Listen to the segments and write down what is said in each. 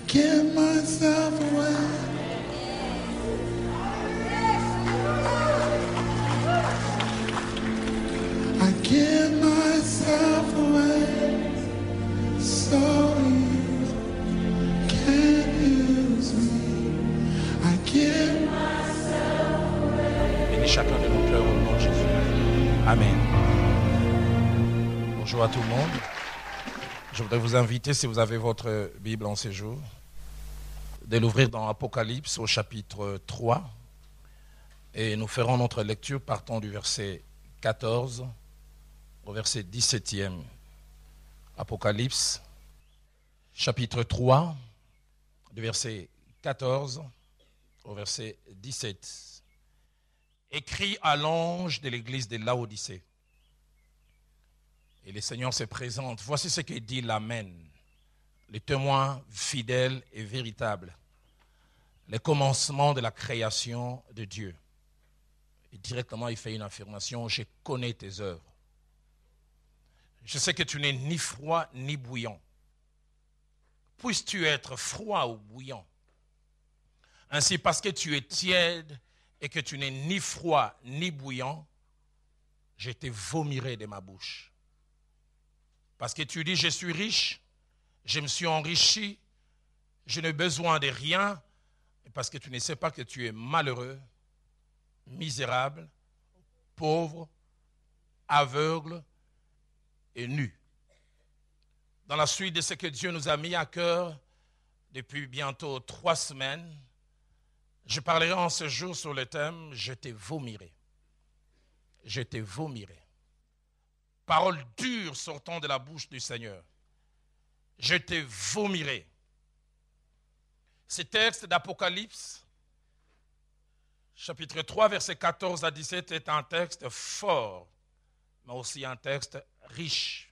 give myself away. I give myself away. So you can use me. I give myself away. Bénis chacun de nos cœurs au nom de Jésus. Amen. Bonjour à tout le monde. Je voudrais vous inviter, si vous avez votre Bible en ces jours, de l'ouvrir dans Apocalypse au chapitre 3. Et nous ferons notre lecture partant du verset 14 au verset 17e. Apocalypse, chapitre 3, du verset 14 au verset 17. Écrit à l'ange de l'église de Laodicée. Et le Seigneur se présente. Voici ce que dit l'Amen, le témoin fidèle et véritable, le commencement de la création de Dieu. Et directement, il fait une affirmation, je connais tes œuvres. Je sais que tu n'es ni froid ni bouillant. Puisses-tu être froid ou bouillant? Ainsi, parce que tu es tiède et que tu n'es ni froid ni bouillant, je te vomirai de ma bouche. Parce que tu dis, je suis riche, je me suis enrichi, je n'ai besoin de rien, et parce que tu ne sais pas que tu es malheureux, misérable, pauvre, aveugle et nu. Dans la suite de ce que Dieu nous a mis à cœur depuis bientôt 3 semaines, je parlerai en ce jour sur le thème « Je te vomirai ». Je te vomirai. Parole dure sortant de la bouche du Seigneur. Je te vomirai. Ce texte d'Apocalypse, chapitre 3, versets 14 à 17, est un texte fort, mais aussi un texte riche.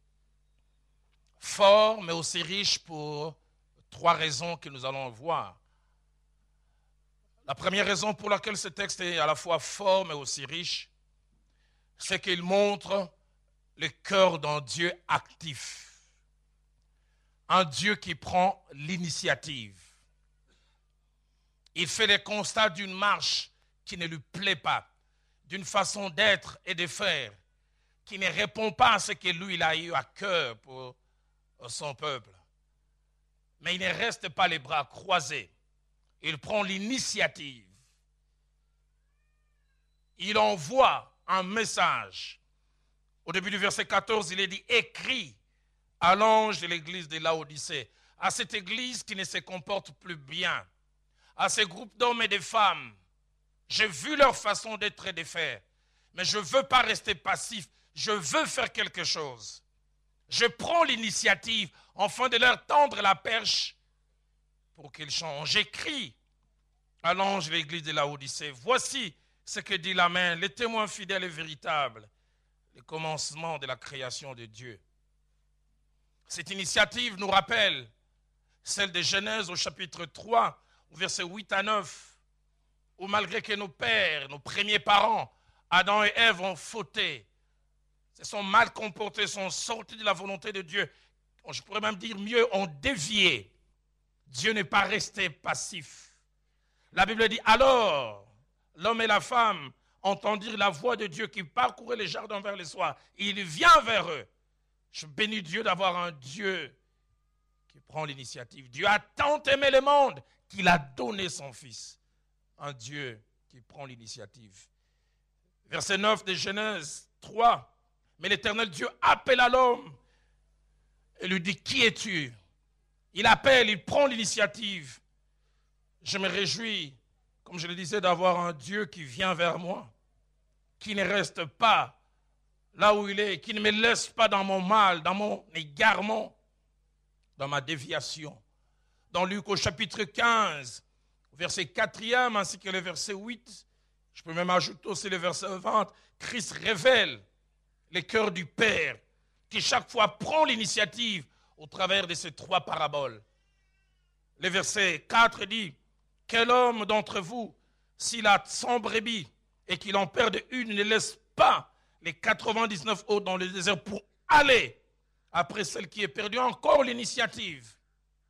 Fort, mais aussi riche pour 3 raisons que nous allons voir. La première raison pour laquelle ce texte est à la fois fort, mais aussi riche, c'est qu'il montre le cœur d'un Dieu actif. Un Dieu qui prend l'initiative. Il fait le constat d'une marche qui ne lui plaît pas, d'une façon d'être et de faire, qui ne répond pas à ce que lui il a eu à cœur pour son peuple. Mais il ne reste pas les bras croisés. Il prend l'initiative. Il envoie un message. Au début du verset 14, il est dit « Écrit à l'ange de l'église de Laodicée », à cette église qui ne se comporte plus bien, à ces groupes d'hommes et de femmes. J'ai vu leur façon d'être et de faire, mais je ne veux pas rester passif, je veux faire quelque chose. Je prends l'initiative afin de leur tendre la perche pour qu'ils changent. J'écris à l'ange de l'église de Laodicée, voici ce que dit l'Amen, le témoin fidèle et véritable, le commencement de la création de Dieu. Cette initiative nous rappelle celle de Genèse au chapitre 3, au verset 8 à 9, où malgré que nos pères, nos premiers parents, Adam et Ève ont fauté, se sont mal comportés, sont sortis de la volonté de Dieu, je pourrais même dire mieux, ont dévié. Dieu n'est pas resté passif. La Bible dit, alors, l'homme et la femme entendirent la voix de Dieu qui parcourait les jardins vers le soir. Il vient vers eux. Je bénis Dieu d'avoir un Dieu qui prend l'initiative. Dieu a tant aimé le monde qu'il a donné son Fils. Un Dieu qui prend l'initiative. Verset 9 de Genèse 3. Mais l'Éternel Dieu appela l'homme et lui dit, qui es-tu? Il appelle, il prend l'initiative. Je me réjouis, comme je le disais, d'avoir un Dieu qui vient vers moi, qui ne reste pas là où il est, qui ne me laisse pas dans mon mal, dans mon égarement, dans ma déviation. Dans Luc au chapitre 15, verset 4e, ainsi que le verset 8, je peux même ajouter aussi le verset 20, Christ révèle le cœur du Père, qui chaque fois prend l'initiative au travers de ces 3 paraboles. Le verset 4 dit, « Quel homme d'entre vous, s'il a 100 brebis et qu'il en perde une, ne laisse pas les 99 autres dans le désert pour aller après celle qui est perdue, encore l'initiative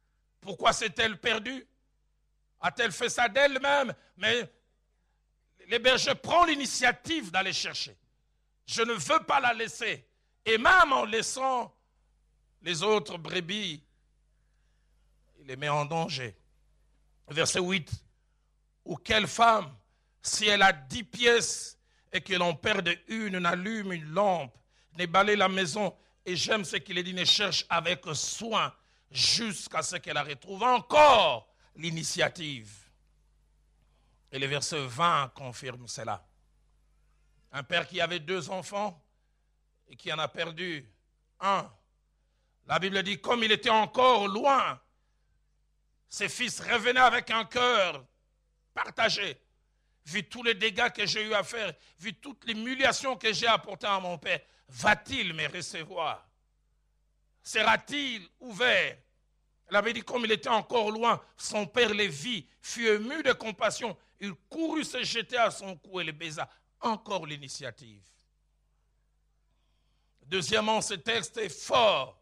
Pourquoi s'est-elle perdue? A-t-elle fait ça d'elle-même? Mais les bergers prennent l'initiative d'aller chercher. Je ne veux pas la laisser. Et même en laissant les autres brebis, il les met en danger. Verset 8. Ou quelle femme, si elle a 10 pièces et que l'on perde une, n'allume une lampe, ne balaye la maison, et j'aime ce qu'il est dit, ne cherche avec soin jusqu'à ce qu'elle la retrouve encore l'initiative. Et le verset 20 confirme cela. Un père qui avait 2 enfants et qui en a perdu un. La Bible dit, comme il était encore loin, ses fils revenaient avec un cœur partagé. Vu tous les dégâts que j'ai eu à faire, vu toute l'humiliation que j'ai apportée à mon père, va-t-il me recevoir? Sera-t-il ouvert? Elle avait dit, comme il était encore loin, son père les vit, fut ému de compassion. Il courut se jeter à son cou et le baisa. Encore l'initiative. Deuxièmement, ce texte est fort,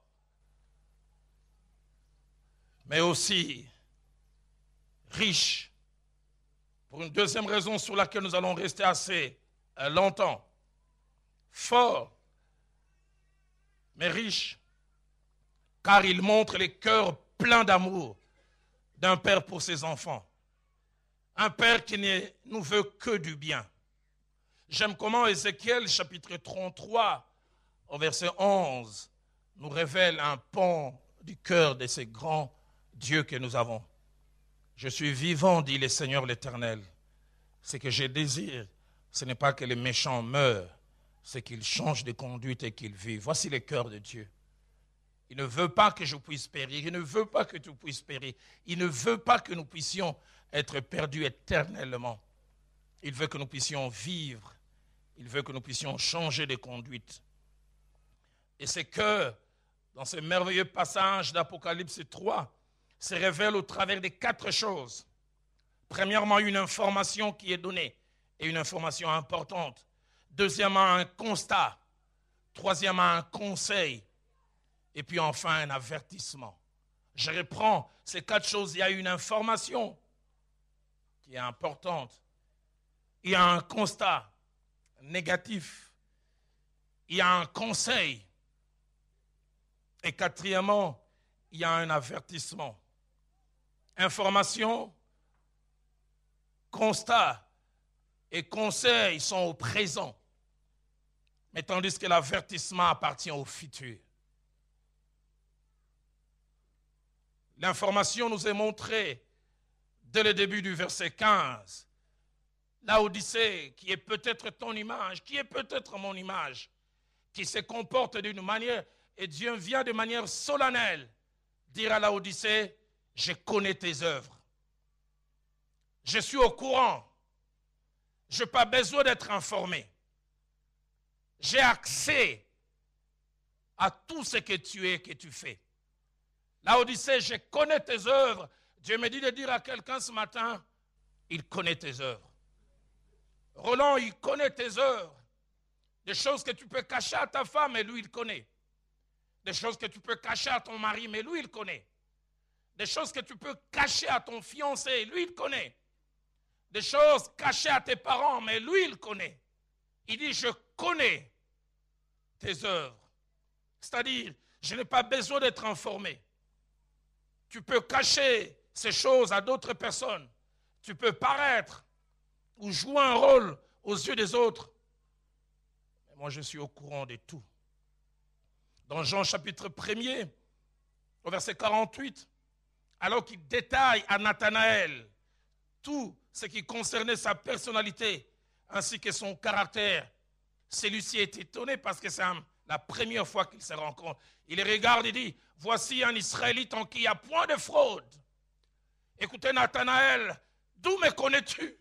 mais aussi riche. Pour une deuxième raison sur laquelle nous allons rester assez longtemps. Fort, mais riche, car il montre les cœurs pleins d'amour d'un père pour ses enfants. Un père qui ne nous veut que du bien. J'aime comment Ézéchiel, chapitre 33, au verset 11, nous révèle un pan du cœur de ce grand Dieu que nous avons. Je suis vivant, dit le Seigneur l'Éternel. Ce que je désire, ce n'est pas que les méchants meurent, c'est qu'ils changent de conduite et qu'ils vivent. Voici le cœur de Dieu. Il ne veut pas que je puisse périr. Il ne veut pas que tu puisses périr. Il ne veut pas que nous puissions être perdus éternellement. Il veut que nous puissions vivre. Il veut que nous puissions changer de conduite. Et c'est que, dans ce merveilleux passage d'Apocalypse 3, se révèle au travers de 4 choses. Premièrement, une information qui est donnée, et une information importante. Deuxièmement, un constat. Troisièmement, un conseil. Et puis enfin, un avertissement. Je reprends ces 4 choses. Il y a une information qui est importante. Il y a un constat négatif. Il y a un conseil. Et quatrièmement, il y a un avertissement. Information, constat et conseil sont au présent. Mais tandis que l'avertissement appartient au futur. L'information nous est montrée dès le début du verset 15. L'Odyssée, qui est peut-être ton image, qui est peut-être mon image, qui se comporte d'une manière, et Dieu vient de manière solennelle dire à l'Odyssée, je connais tes œuvres. Je suis au courant. Je n'ai pas besoin d'être informé. J'ai accès à tout ce que tu es, que tu fais. L'Odyssée, je connais tes œuvres. Dieu me dit de dire à quelqu'un ce matin, il connaît tes œuvres. Roland, il connaît tes œuvres. Des choses que tu peux cacher à ta femme, mais lui, il connaît. Des choses que tu peux cacher à ton mari, mais lui, il connaît. Des choses que tu peux cacher à ton fiancé, lui, il connaît. Des choses cachées à tes parents, mais lui, il connaît. Il dit, je connais tes œuvres. C'est-à-dire, je n'ai pas besoin d'être informé. Tu peux cacher ces choses à d'autres personnes. Tu peux paraître ou jouer un rôle aux yeux des autres. Mais moi, je suis au courant de tout. Dans Jean chapitre 1er, au verset 48, alors qu'il détaille à Nathanaël tout ce qui concernait sa personnalité ainsi que son caractère, celui-ci est étonné parce que c'est la première fois qu'il se rencontre. Il regarde et dit, voici un Israélite en qui il n'y a point de fraude. Écoutez Nathanaël, d'où me connais-tu?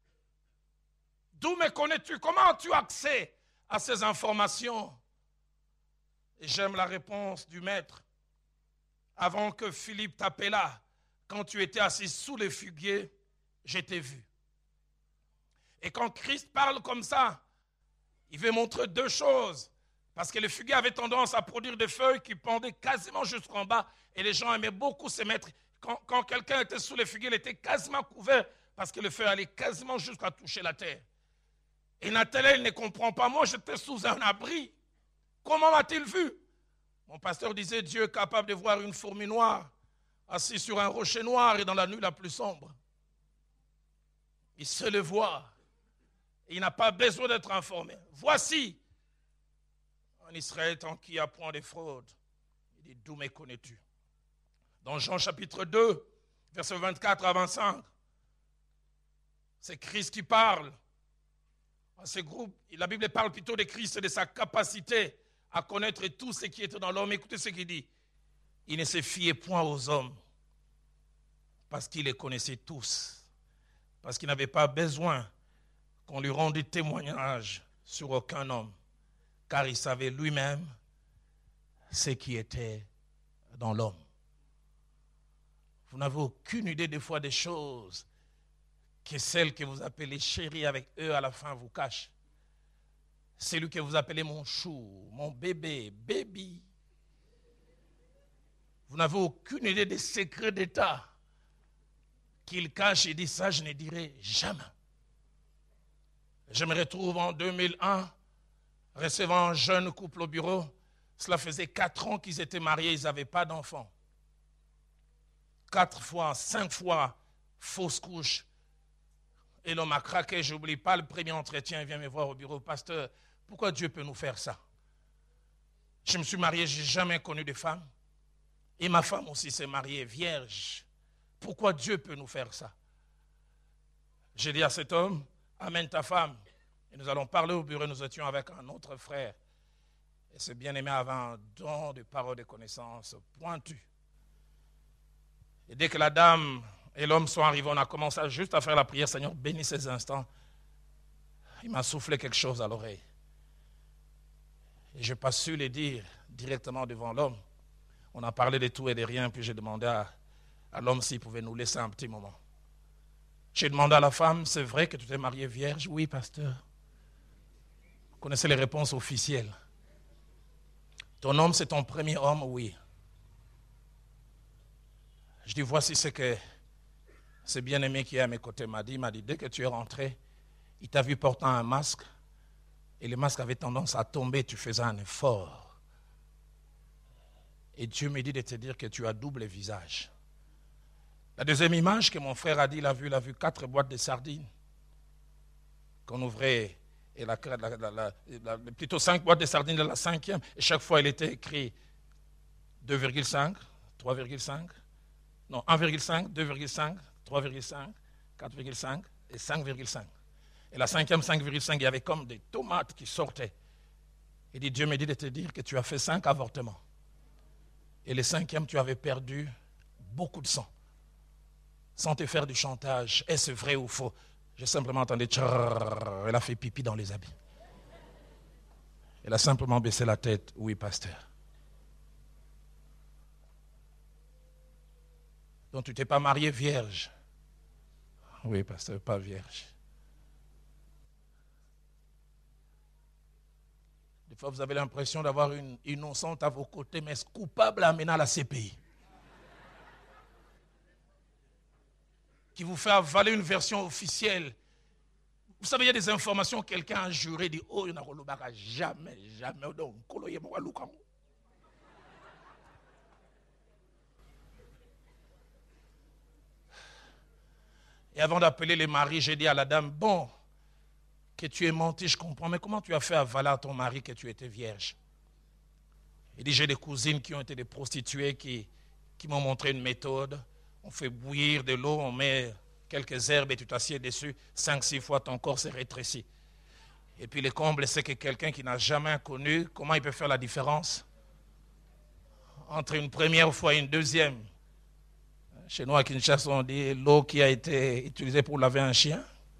D'où me connais-tu? Comment as-tu accès à ces informations? Et j'aime la réponse du maître. Avant que Philippe t'appelât, quand tu étais assis sous les figuiers, je t'ai vu. Et quand Christ parle comme ça, il veut montrer 2 choses. Parce que le figuier avait tendance à produire des feuilles qui pendaient quasiment jusqu'en bas. Et les gens aimaient beaucoup se mettre. quand quelqu'un était sous les figuiers, il était quasiment couvert parce que le feu allait quasiment jusqu'à toucher la terre. Et Nathanaël ne comprend pas. Moi, j'étais sous un abri. Comment m'a-t-il vu? Mon pasteur disait, Dieu est capable de voir une fourmi noire assise sur un rocher noir et dans la nuit la plus sombre. Il sait le voir. Il n'a pas besoin d'être informé. Voici un Israël en qui apprend des fraudes. Il dit, d'où me connais-tu? Dans Jean chapitre 2, versets 24 à 25, c'est Christ qui parle. À ce groupe, la Bible parle plutôt de Christ et de sa capacité à connaître tout ce qui était dans l'homme. Écoutez ce qu'il dit. Il ne se fiait point aux hommes parce qu'il les connaissait tous. Parce qu'il n'avait pas besoin qu'on lui rende témoignage sur aucun homme. Car il savait lui-même ce qui était dans l'homme. Vous n'avez aucune idée des fois des choses que celles que vous appelez chérie avec eux à la fin vous cachent. Celui que vous appelez mon chou, mon bébé, baby. Vous n'avez aucune idée des secrets d'État qu'il cache et dit ça, je ne dirai jamais. Je me retrouve en 2001, recevant un jeune couple au bureau. Cela faisait 4 ans qu'ils étaient mariés, ils n'avaient pas d'enfants. 4 fois, 5 fois, fausse couche. Et l'homme a craqué, je n'oublie pas le premier entretien, il vient me voir au bureau. Pasteur, pourquoi Dieu peut nous faire ça? Je me suis marié, je n'ai jamais connu de femme. Et ma femme aussi s'est mariée vierge. Pourquoi Dieu peut nous faire ça? J'ai dit à cet homme, amène ta femme. Et nous allons parler au bureau, nous étions avec un autre frère. Et ce bien-aimé avait un don de parole de connaissance pointu. Et dès que la dame et l'homme sont arrivés, on a commencé juste à faire la prière. Seigneur, bénis ces instants. Il m'a soufflé quelque chose à l'oreille. Et je n'ai pas su le dire directement devant l'homme. On a parlé de tout et de rien, puis j'ai demandé à l'homme s'il pouvait nous laisser un petit moment. J'ai demandé à la femme, c'est vrai que tu t'es mariée vierge? Oui, pasteur. Vous connaissez les réponses officielles. Ton homme, c'est ton premier homme? Oui. Je dis, voici ce que ce bien-aimé qui est à mes côtés m'a dit. Il m'a dit, dès que tu es rentré, il t'a vu portant un masque, et le masque avait tendance à tomber, tu faisais un effort. Et Dieu me dit de te dire que tu as double visage. La deuxième image que mon frère a dit, il a vu 4 boîtes de sardines qu'on ouvrait, et plutôt 5 boîtes de sardines de la 5e, et chaque fois il était écrit 2,5, 3,5, non 1,5, 2,5, 3,5, 4,5 et 5,5. Et la 5e, 5,5, il y avait comme des tomates qui sortaient. Il dit, Dieu me dit de te dire que tu as fait 5 avortements. Et le 5e, tu avais perdu beaucoup de sang. Sans te faire du chantage. Est-ce vrai ou faux? J'ai simplement entendu tcharrrr, elle a fait pipi dans les habits. Elle a simplement baissé la tête. Oui, pasteur. Donc tu ne t'es pas marié vierge? Oui, pasteur, pas vierge. Des fois, vous avez l'impression d'avoir une innocente à vos côtés, mais coupable amenée à la CPI. Qui vous fait avaler une version officielle. Vous savez, il y a des informations, quelqu'un a juré, dit, oh, il n'y a jamais, jamais. Et avant d'appeler les maris, j'ai dit à la dame, bon, que tu aies menti, je comprends, mais comment tu as fait avaler à ton mari que tu étais vierge? Il dit, j'ai des cousines qui ont été des prostituées qui m'ont montré une méthode. On fait bouillir de l'eau, on met quelques herbes et tu t'assieds dessus. 5-6 fois, ton corps se rétrécit. Et puis le comble, c'est que quelqu'un qui n'a jamais connu, comment il peut faire la différence entre une première fois et une deuxième? Chez nous à Kinshasa, on dit l'eau qui a été utilisée pour laver un chien.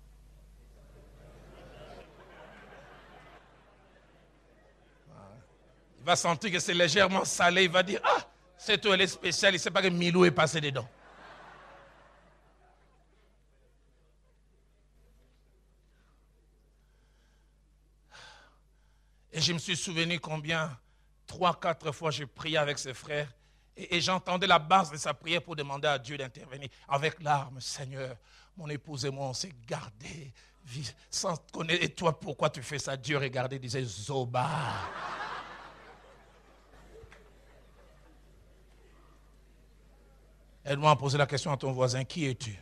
Il va sentir que c'est légèrement salé, il va dire, ah, cette eau elle est spéciale, il ne sait pas que Milou est passé dedans. Et je me suis souvenu combien, 3-4 fois, j'ai prié avec ses frères. Et j'entendais la base de sa prière pour demander à Dieu d'intervenir. Avec larmes, Seigneur, mon épouse et moi, on s'est gardés sans connaître. Et toi, pourquoi tu fais ça? Dieu regardait, disait Zoba. Aide-moi à poser la question à ton voisin, qui es-tu?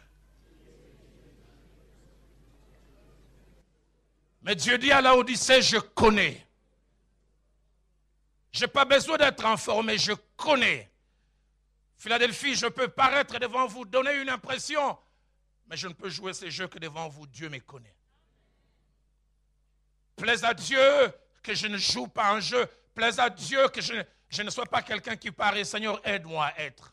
Mais Dieu dit à Laodicée, je connais. Je n'ai pas besoin d'être informé, je connais. Philadelphie, je peux paraître devant vous, donner une impression, mais je ne peux jouer ces jeux que devant vous, Dieu me connaît. Plaise à Dieu que je ne joue pas un jeu. Plaise à Dieu que je ne sois pas quelqu'un qui paraît, Seigneur, aide-moi à être.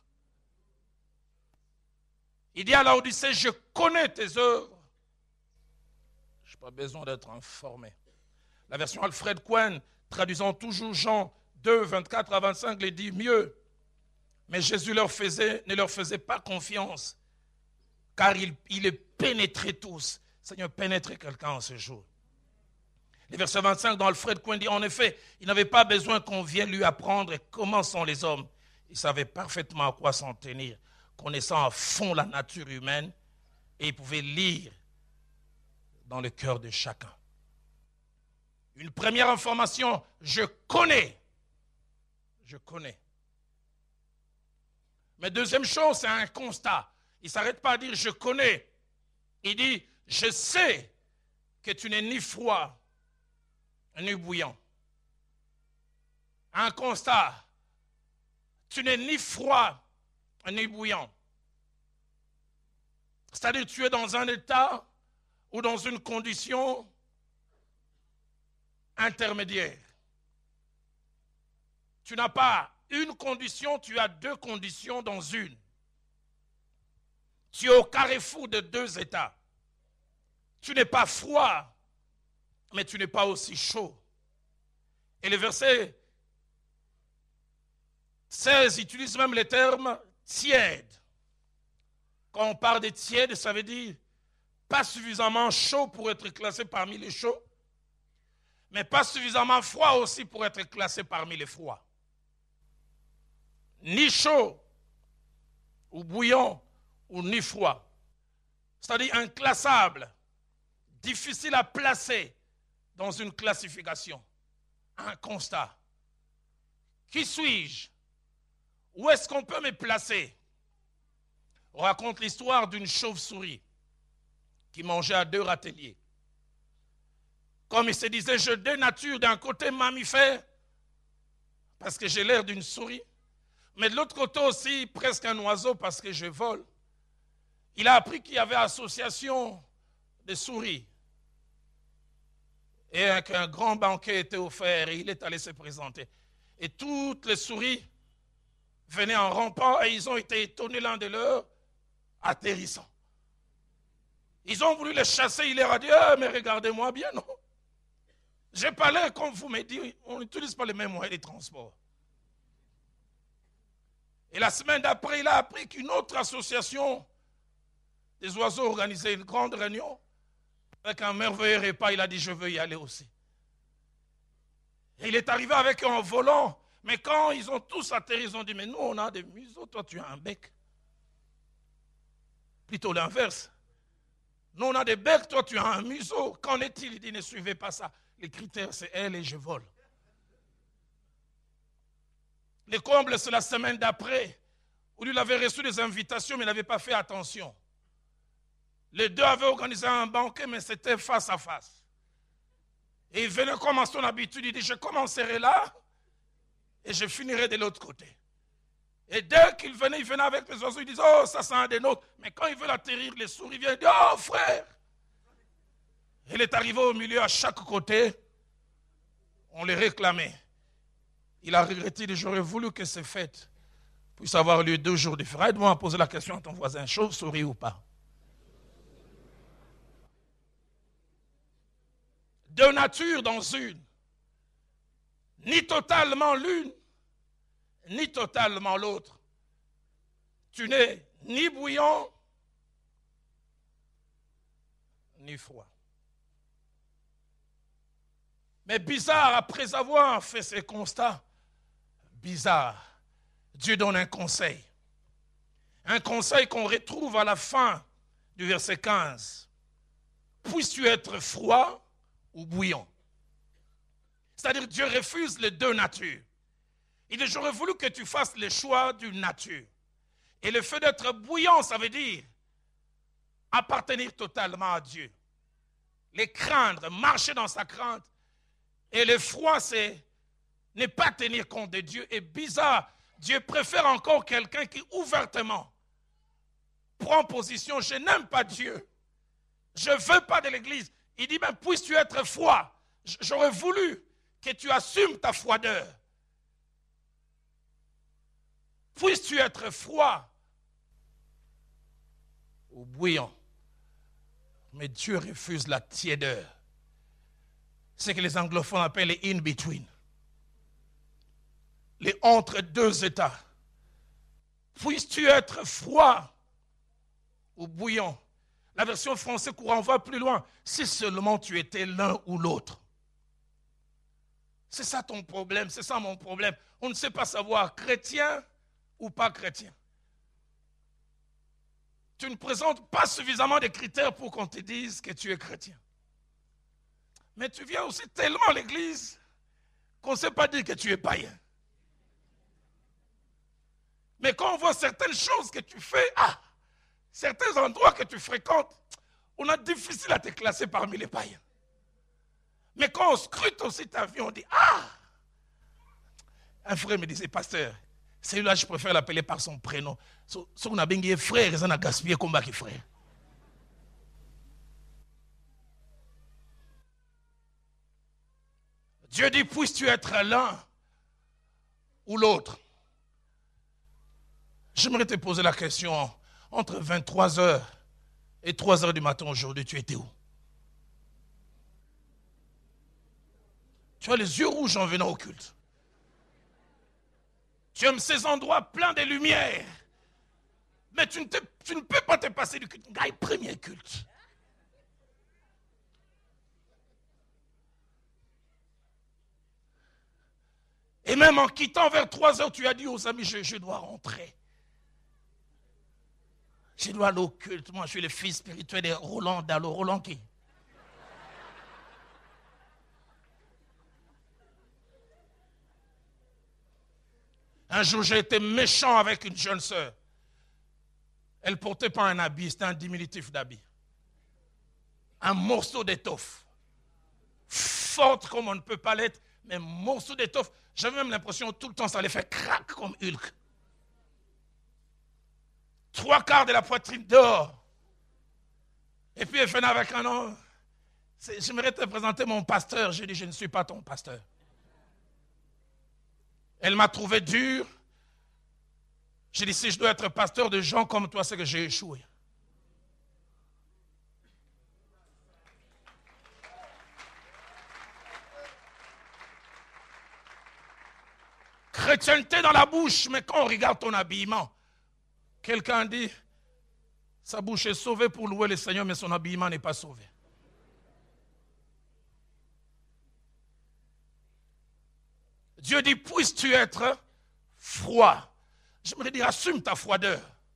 Il dit à Laodicée, je connais tes œuvres. Je n'ai pas besoin d'être informé. La version Alfred Cohen, traduisant toujours Jean 2, 24 à 25, les dit mieux. Mais Jésus ne leur faisait pas confiance, car il les pénétrait tous. Seigneur, pénétrer quelqu'un en ce jour. Le verset 25 dans Alfred Cohen dit, en effet, il n'avait pas besoin qu'on vienne lui apprendre comment sont les hommes. Il savait parfaitement à quoi s'en tenir, connaissant à fond la nature humaine, et il pouvait lire dans le cœur de chacun. Une première information, je connais. Je connais. Mais deuxième chose, c'est un constat. Il ne s'arrête pas à dire je connais. Il dit je sais que tu n'es ni froid ni bouillant. Un constat. Tu n'es ni froid ni bouillant. C'est-à-dire tu es dans un état ou dans une condition intermédiaire. Tu n'as pas une condition, tu as deux conditions dans une. Tu es au carrefour de deux états. Tu n'es pas froid, mais tu n'es pas aussi chaud. Et le verset 16 utilise même le terme tiède. Quand on parle de tiède, ça veut dire pas suffisamment chaud pour être classé parmi les chauds, mais pas suffisamment froid aussi pour être classé parmi les froids. Ni chaud, ou bouillant, ou ni froid. C'est-à-dire inclassable, difficile à placer dans une classification. Un constat. Qui suis-je? Où est-ce qu'on peut me placer? On raconte l'histoire d'une chauve-souris qui mangeait à deux râteliers. Comme il se disait, je dénature d'un côté mammifère, parce que j'ai l'air d'une souris, mais de l'autre côté aussi, presque un oiseau, parce que je vole. Il a appris qu'il y avait association de souris. Et qu'un grand banquet était offert, et il est allé se présenter. Et toutes les souris venaient en rampant, et ils ont été étonnés l'un de l'autre, atterrissant. Ils ont voulu les chasser, il leur a dit, mais regardez-moi bien, non? J'ai pas l'air comme vous me dites, on n'utilise pas les mêmes moyens de transport. Et la semaine d'après, il a appris qu'une autre association des oiseaux organisait une grande réunion. Avec un merveilleux repas, il a dit, je veux y aller aussi. Et il est arrivé avec eux en volant. Mais quand ils ont tous atterri, ils ont dit, mais nous, on a des museaux, toi, tu as un bec. Plutôt l'inverse. Nous, on a des becs, toi, tu as un museau. Qu'en est-il? Il dit, ne suivez pas ça. Les critères, c'est elle et je vole. Les combles, c'est la semaine d'après, où lui, il avait reçu des invitations, mais il n'avait pas fait attention. Les deux avaient organisé un banquet, mais c'était face à face. Et il venait comme à son habitude, il dit, je commencerai là, et je finirai de l'autre côté. Et dès qu'il venait, il venait avec les oiseaux, il disait, oh, ça c'est un des nôtres. Mais quand il veut atterrir, les souris viennent, il dit, oh, frère. Il est arrivé au milieu, à chaque côté, on les réclamait. Il a regretté, j'aurais voulu que ces fêtes puissent avoir lieu 2 jours différents. Aide-moi à poser la question à ton voisin, chauve-souris ou pas? De nature dans une, ni totalement l'une, ni totalement l'autre. Tu n'es ni bouillant, ni froid. Mais bizarre, après avoir fait ces constats, bizarre, Dieu donne un conseil. Un conseil qu'on retrouve à la fin du verset 15. Puisses-tu être froid ou bouillant? C'est-à-dire Dieu refuse les deux natures. Il dit, j'aurais voulu que tu fasses le choix d'une nature. Et le fait d'être bouillant, ça veut dire appartenir totalement à Dieu. Les craindre, marcher dans sa crainte. Et le froid, c'est ne pas tenir compte de Dieu. Et bizarre, Dieu préfère encore quelqu'un qui ouvertement prend position. Je n'aime pas Dieu. Je ne veux pas de l'église. Il dit, mais puisses-tu être froid? J'aurais voulu que tu assumes ta froideur. Puisses-tu être froid ou bouillant? Mais Dieu refuse la tiédeur. C'est ce que les anglophones appellent les in-between. Les entre deux états. Puisses-tu être froid ou bouillant? La version française courant va plus loin. Si seulement tu étais l'un ou l'autre. C'est ça ton problème, c'est ça mon problème. On ne sait pas savoir chrétien ou pas chrétien. Tu ne présentes pas suffisamment de critères pour qu'on te dise que tu es chrétien. Mais tu viens aussi tellement à l'église qu'on ne sait pas dire que tu es païen. Mais quand on voit certaines choses que tu fais, certains endroits que tu fréquentes, on a difficile à te classer parmi les païens. Mais quand on scrute aussi ta vie, on dit, un frère me disait, pasteur, celui-là, je préfère l'appeler par son prénom. Si on a bien frère, ils ont gaspillé comme frère. Dieu dit, puisses-tu être l'un ou l'autre? J'aimerais te poser la question, entre 23h et 3h du matin aujourd'hui, tu étais où? Tu as les yeux rouges en venant au culte. Tu aimes ces endroits pleins de lumière. Mais tu ne peux pas te passer du culte. Premier culte. Et même en quittant vers 3h, tu as dit aux amis, je dois rentrer. Je dois aller au culte. Moi, je suis le fils spirituel de Roland Dallot. Roland qui? Un jour, j'ai été méchant avec une jeune sœur. Elle ne portait pas un habit, c'était un diminutif d'habit. Un morceau d'étoffe. Forte comme on ne peut pas l'être, mais un morceau d'étoffe. J'avais même l'impression tout le temps ça allait faire crack comme Hulk. 3/4 de la poitrine d'or. Et puis elle venait avec un nom. J'aimerais te présenter mon pasteur. J'ai dit, je ne suis pas ton pasteur. Elle m'a trouvé dur. J'ai dit, si je dois être pasteur de gens comme toi, c'est que j'ai échoué. Chrétienté dans la bouche, mais quand on regarde ton habillement, quelqu'un dit, sa bouche est sauvée pour louer le Seigneur, mais son habillement n'est pas sauvé. Dieu dit, puisses-tu être froid? J'aimerais dire, assume ta froideur.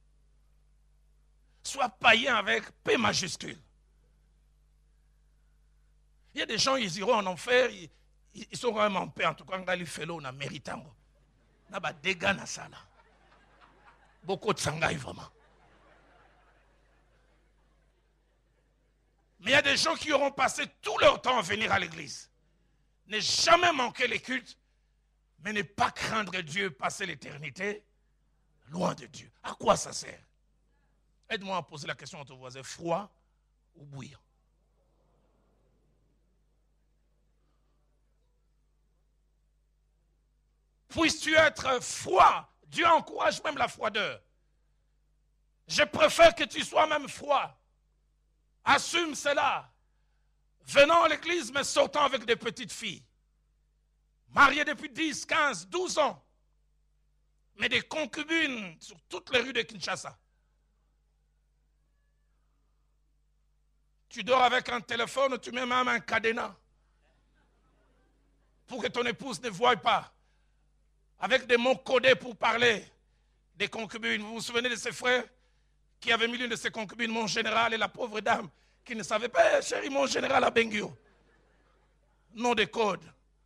Sois païen avec P majuscule. Il y a des gens, ils iront en enfer, ils sont quand même en paix. En tout cas, quand ils font on a mérité. On a des dégâts dans ça. Beaucoup de sangaï, vraiment. Mais il y a des gens qui auront passé tout leur temps à venir à l'église. Ne jamais manquer les cultes, mais ne pas craindre Dieu, passer l'éternité loin de Dieu. À quoi ça sert? Aide-moi à poser la question à ton voisin, froid ou bouillant? Puisses-tu être froid? Dieu encourage même la froideur. Je préfère que tu sois même froid. Assume cela. Venant à l'église, mais sortant avec des petites filles. Mariées depuis 10, 15, 12 ans. Mais des concubines sur toutes les rues de Kinshasa. Tu dors avec un téléphone, tu mets même un cadenas. Pour que ton épouse ne voie pas. avec des mots codés pour parler des concubines. Vous vous souvenez de ces frères qui avaient mis l'une de ses concubines, mon général, et la pauvre dame qui ne savait pas, chérie, mon général à Bengio. Nom de code.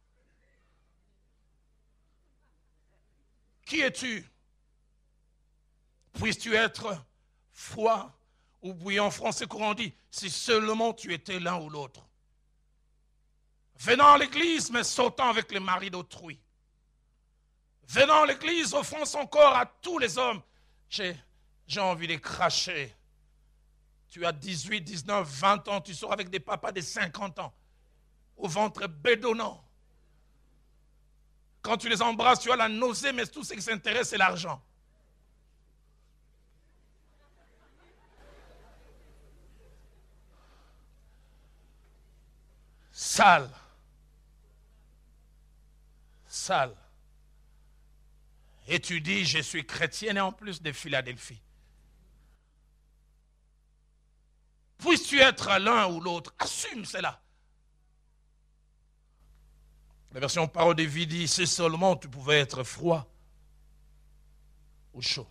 Qui es-tu? Puisses-tu être froid ou bouillant? En français courant dit, si seulement tu étais l'un ou l'autre. Venant à l'église, mais sortant avec les maris d'autrui. Venant à l'église, offrant son corps à tous les hommes. J'ai envie de cracher. Tu as 18, 19, 20 ans, tu sors avec des papas de 50 ans, au ventre bédonnant. Quand tu les embrasses, tu as la nausée, mais tout ce qui s'intéresse, c'est l'argent. Sale. Sale. Et tu dis, je suis chrétienne et en plus de Philadelphie. Puisses-tu être l'un ou l'autre, assume cela. La version parole de vie dit, si seulement tu pouvais être froid ou chaud.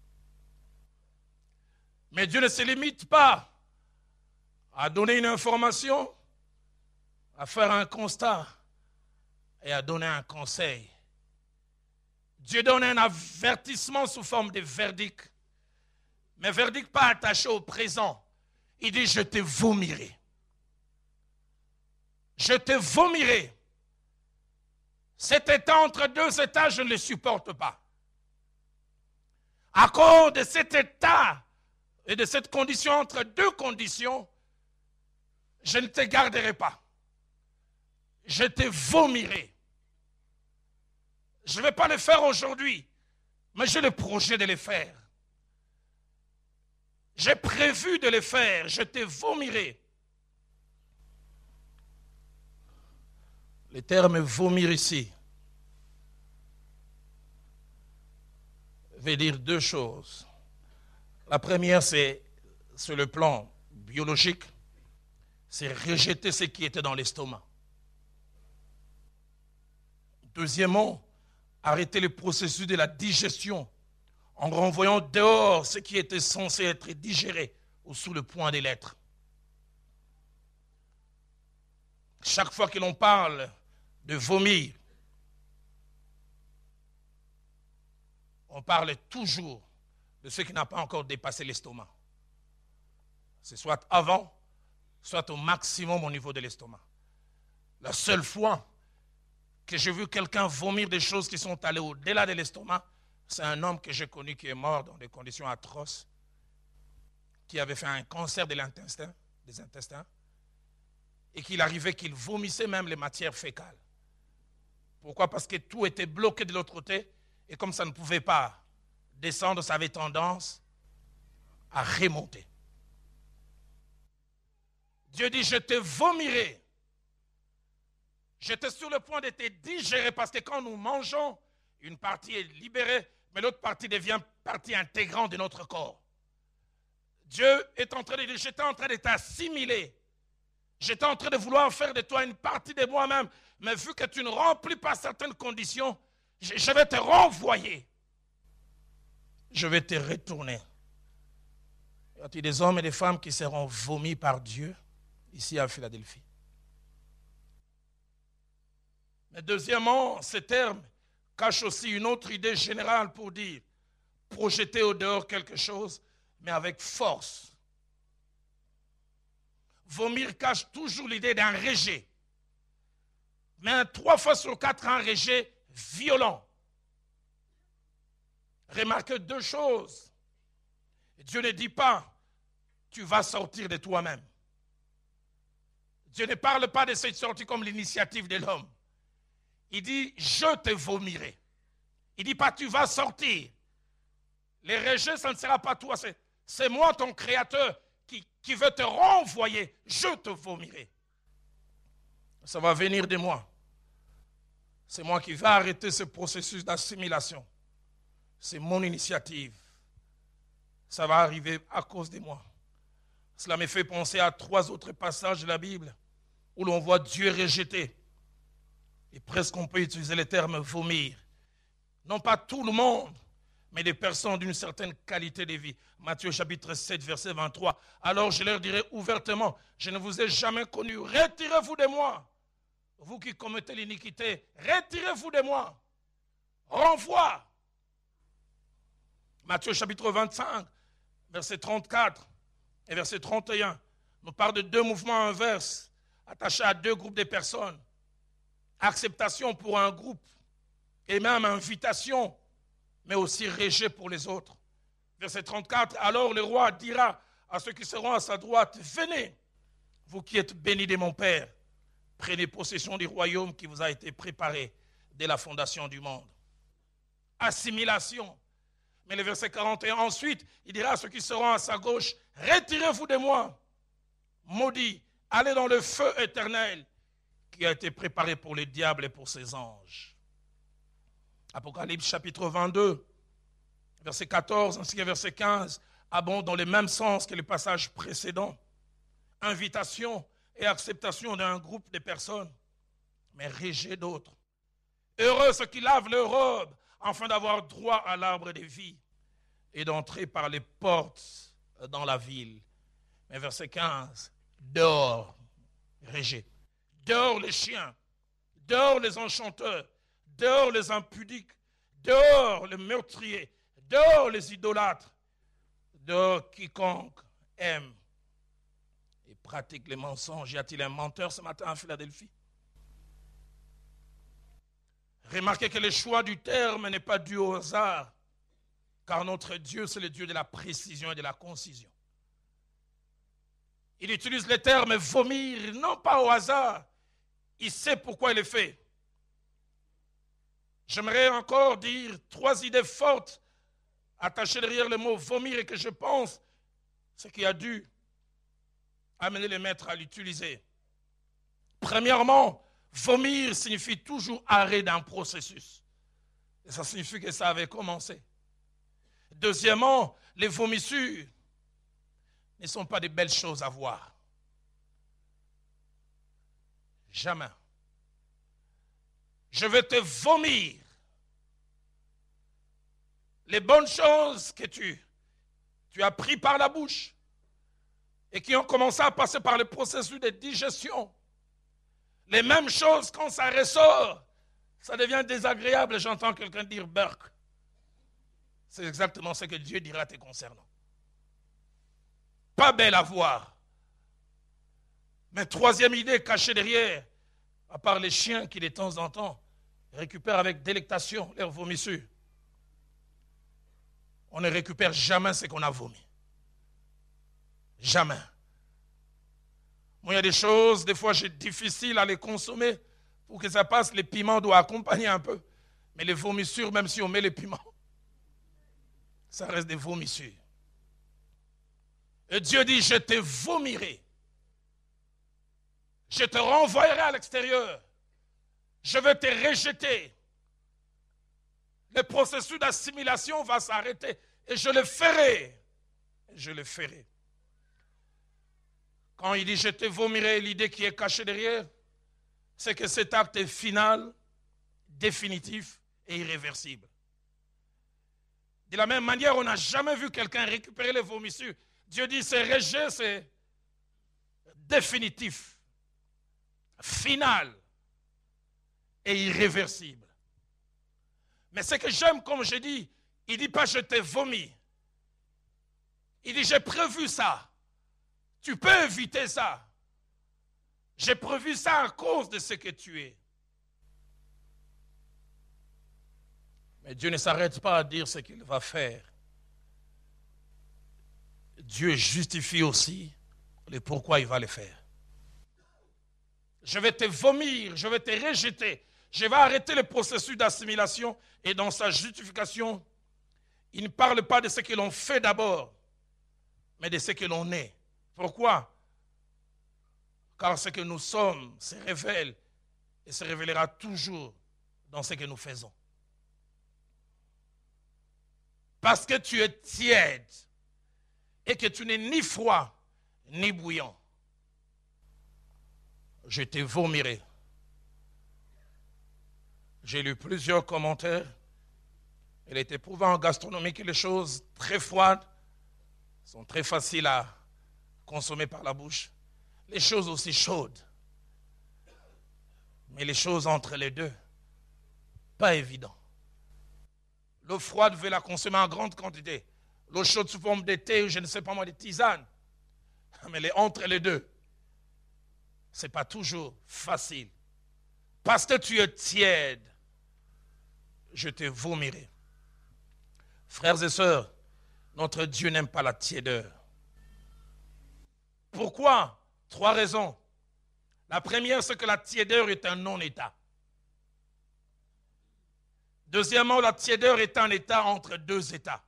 Mais Dieu ne se limite pas à donner une information, à faire un constat et à donner un conseil. Dieu donne un avertissement sous forme de verdict. Mais verdict pas attaché au présent. Il dit, je te vomirai. Je te vomirai. Cet état entre deux états, je ne le supporte pas. À cause de cet état et de cette condition entre deux conditions, je ne te garderai pas. Je te vomirai. Je ne vais pas le faire aujourd'hui, mais j'ai le projet de le faire. J'ai prévu de le faire, je te vomirai. Le terme vomir ici veut dire deux choses. La première, c'est sur le plan biologique, c'est rejeter ce qui était dans l'estomac. Deuxièmement, arrêter le processus de la digestion en renvoyant dehors ce qui était censé être digéré ou sous le point des lettres. Chaque fois que l'on parle de vomir, on parle toujours de ce qui n'a pas encore dépassé l'estomac. C'est soit avant, soit au maximum au niveau de l'estomac. La seule fois que j'ai vu quelqu'un vomir des choses qui sont allées au-delà de l'estomac, c'est un homme que j'ai connu qui est mort dans des conditions atroces, qui avait fait un cancer de l'intestin, des intestins, et qu'il arrivait qu'il vomissait même les matières fécales. Pourquoi? Parce que tout était bloqué de l'autre côté, et comme ça ne pouvait pas descendre, ça avait tendance à remonter. Dieu dit, je te vomirai. J'étais sur le point de te digérer parce que quand nous mangeons, une partie est libérée, mais l'autre partie devient partie intégrante de notre corps. Dieu est en train de dire, j'étais en train de t'assimiler. J'étais en train de vouloir faire de toi une partie de moi-même, mais vu que tu ne remplis pas certaines conditions, je vais te renvoyer. Je vais te retourner. Y a-t-il des hommes et des femmes qui seront vomis par Dieu ici à Philadelphie? Mais deuxièmement, ce terme cache aussi une autre idée générale pour dire projeter au dehors quelque chose, mais avec force. Vomir cache toujours l'idée d'un rejet. Mais 3 fois sur 4, un rejet violent. Remarquez 2 choses. Dieu ne dit pas, tu vas sortir de toi-même. Dieu ne parle pas de cette sortie comme l'initiative de l'homme. Il dit, je te vomirai. Il ne dit pas, tu vas sortir. Les rejets, ça ne sera pas toi, c'est moi, ton créateur, qui veut te renvoyer. Je te vomirai. Ça va venir de moi. C'est moi qui vais arrêter ce processus d'assimilation. C'est mon initiative. Ça va arriver à cause de moi. Cela me fait penser à 3 autres passages de la Bible où l'on voit Dieu rejeter. Et presque on peut utiliser le terme vomir. Non pas tout le monde, mais des personnes d'une certaine qualité de vie. Matthieu chapitre 7, verset 23. Alors je leur dirai ouvertement, je ne vous ai jamais connu, retirez-vous de moi. Vous qui commettez l'iniquité, retirez-vous de moi. Renvoi. Matthieu chapitre 25, verset 34 et verset 31, nous parle de deux mouvements inverses, attachés à deux groupes de personnes. Acceptation pour un groupe et même invitation, mais aussi rejet pour les autres. Verset 34, alors le roi dira à ceux qui seront à sa droite, venez, vous qui êtes bénis de mon Père, prenez possession du royaume qui vous a été préparé dès la fondation du monde. Assimilation. Mais le verset 41, ensuite, il dira à ceux qui seront à sa gauche, retirez-vous de moi, maudits, allez dans le feu éternel qui a été préparé pour le diable et pour ses anges. Apocalypse chapitre 22, verset 14 ainsi que verset 15 abondent dans le même sens que le passage précédent. Invitation et acceptation d'un groupe de personnes, mais rejet d'autres. Heureux ceux qui lavent leurs robes afin d'avoir droit à l'arbre de vie et d'entrer par les portes dans la ville. Mais verset 15, dehors, rejet. Dehors les chiens, dehors les enchanteurs, dehors les impudiques, dehors les meurtriers, dehors les idolâtres, dehors quiconque aime et pratique les mensonges. Y a-t-il un menteur ce matin à Philadelphie? Remarquez que le choix du terme n'est pas dû au hasard, car notre Dieu, c'est le Dieu de la précision et de la concision. Il utilise le terme vomir, non pas au hasard. Il sait pourquoi il est fait. J'aimerais encore dire 3 idées fortes attachées derrière le mot vomir et que je pense ce qui a dû amener les maîtres à l'utiliser. Premièrement, vomir signifie toujours arrêt d'un processus. Et ça signifie que ça avait commencé. Deuxièmement, les vomissures ne sont pas des belles choses à voir. Jamais. Je vais te vomir les bonnes choses que tu as pris par la bouche et qui ont commencé à passer par le processus de digestion. Les mêmes choses, quand ça ressort, ça devient désagréable. J'entends quelqu'un dire burk. C'est exactement ce que Dieu dira te concernant. Pas belle à voir. Mais troisième idée cachée derrière, à part les chiens qui de temps en temps récupèrent avec délectation leurs vomissures, on ne récupère jamais ce qu'on a vomi. Jamais. Moi, il y a des choses, des fois, c'est difficile à les consommer pour que ça passe. Les piments doivent accompagner un peu. Mais les vomissures, même si on met les piments, ça reste des vomissures. Et Dieu dit, je te vomirai. Je te renvoyerai à l'extérieur. Je vais te rejeter. Le processus d'assimilation va s'arrêter. Et je le ferai. Je le ferai. Quand il dit je te vomirai, l'idée qui est cachée derrière, c'est que cet acte est final, définitif et irréversible. De la même manière, on n'a jamais vu quelqu'un récupérer les vomissures. Dieu dit c'est rejet, c'est définitif, final et irréversible. Mais ce que j'aime, comme je dis, il ne dit pas je t'ai vomi. Il dit j'ai prévu ça. Tu peux éviter ça. J'ai prévu ça à cause de ce que tu es. Mais Dieu ne s'arrête pas à dire ce qu'il va faire. Dieu justifie aussi le pourquoi il va le faire. Je vais te vomir, je vais te rejeter. Je vais arrêter le processus d'assimilation. Et dans sa justification, il ne parle pas de ce que l'on fait d'abord, mais de ce que l'on est. Pourquoi? Car ce que nous sommes se révèle et se révélera toujours dans ce que nous faisons. Parce que tu es tiède et que tu n'es ni froid ni bouillant, je te vomirai. J'ai lu plusieurs commentaires Il est éprouvé en gastronomie que les choses très froides sont très faciles à consommer par la bouche. Les choses aussi chaudes. Mais les choses entre les deux, pas évident. L'eau froide, veut la consommer en grande quantité. L'eau chaude sous forme de thé ou je ne sais pas moi, de tisane. Mais entre les deux, ce n'est pas toujours facile. Parce que tu es tiède, je te vomirai. Frères et sœurs, notre Dieu n'aime pas la tiédeur. Pourquoi? 3 raisons. La première, c'est que la tiédeur est un non-état. Deuxièmement, la tiédeur est un état entre 2 états.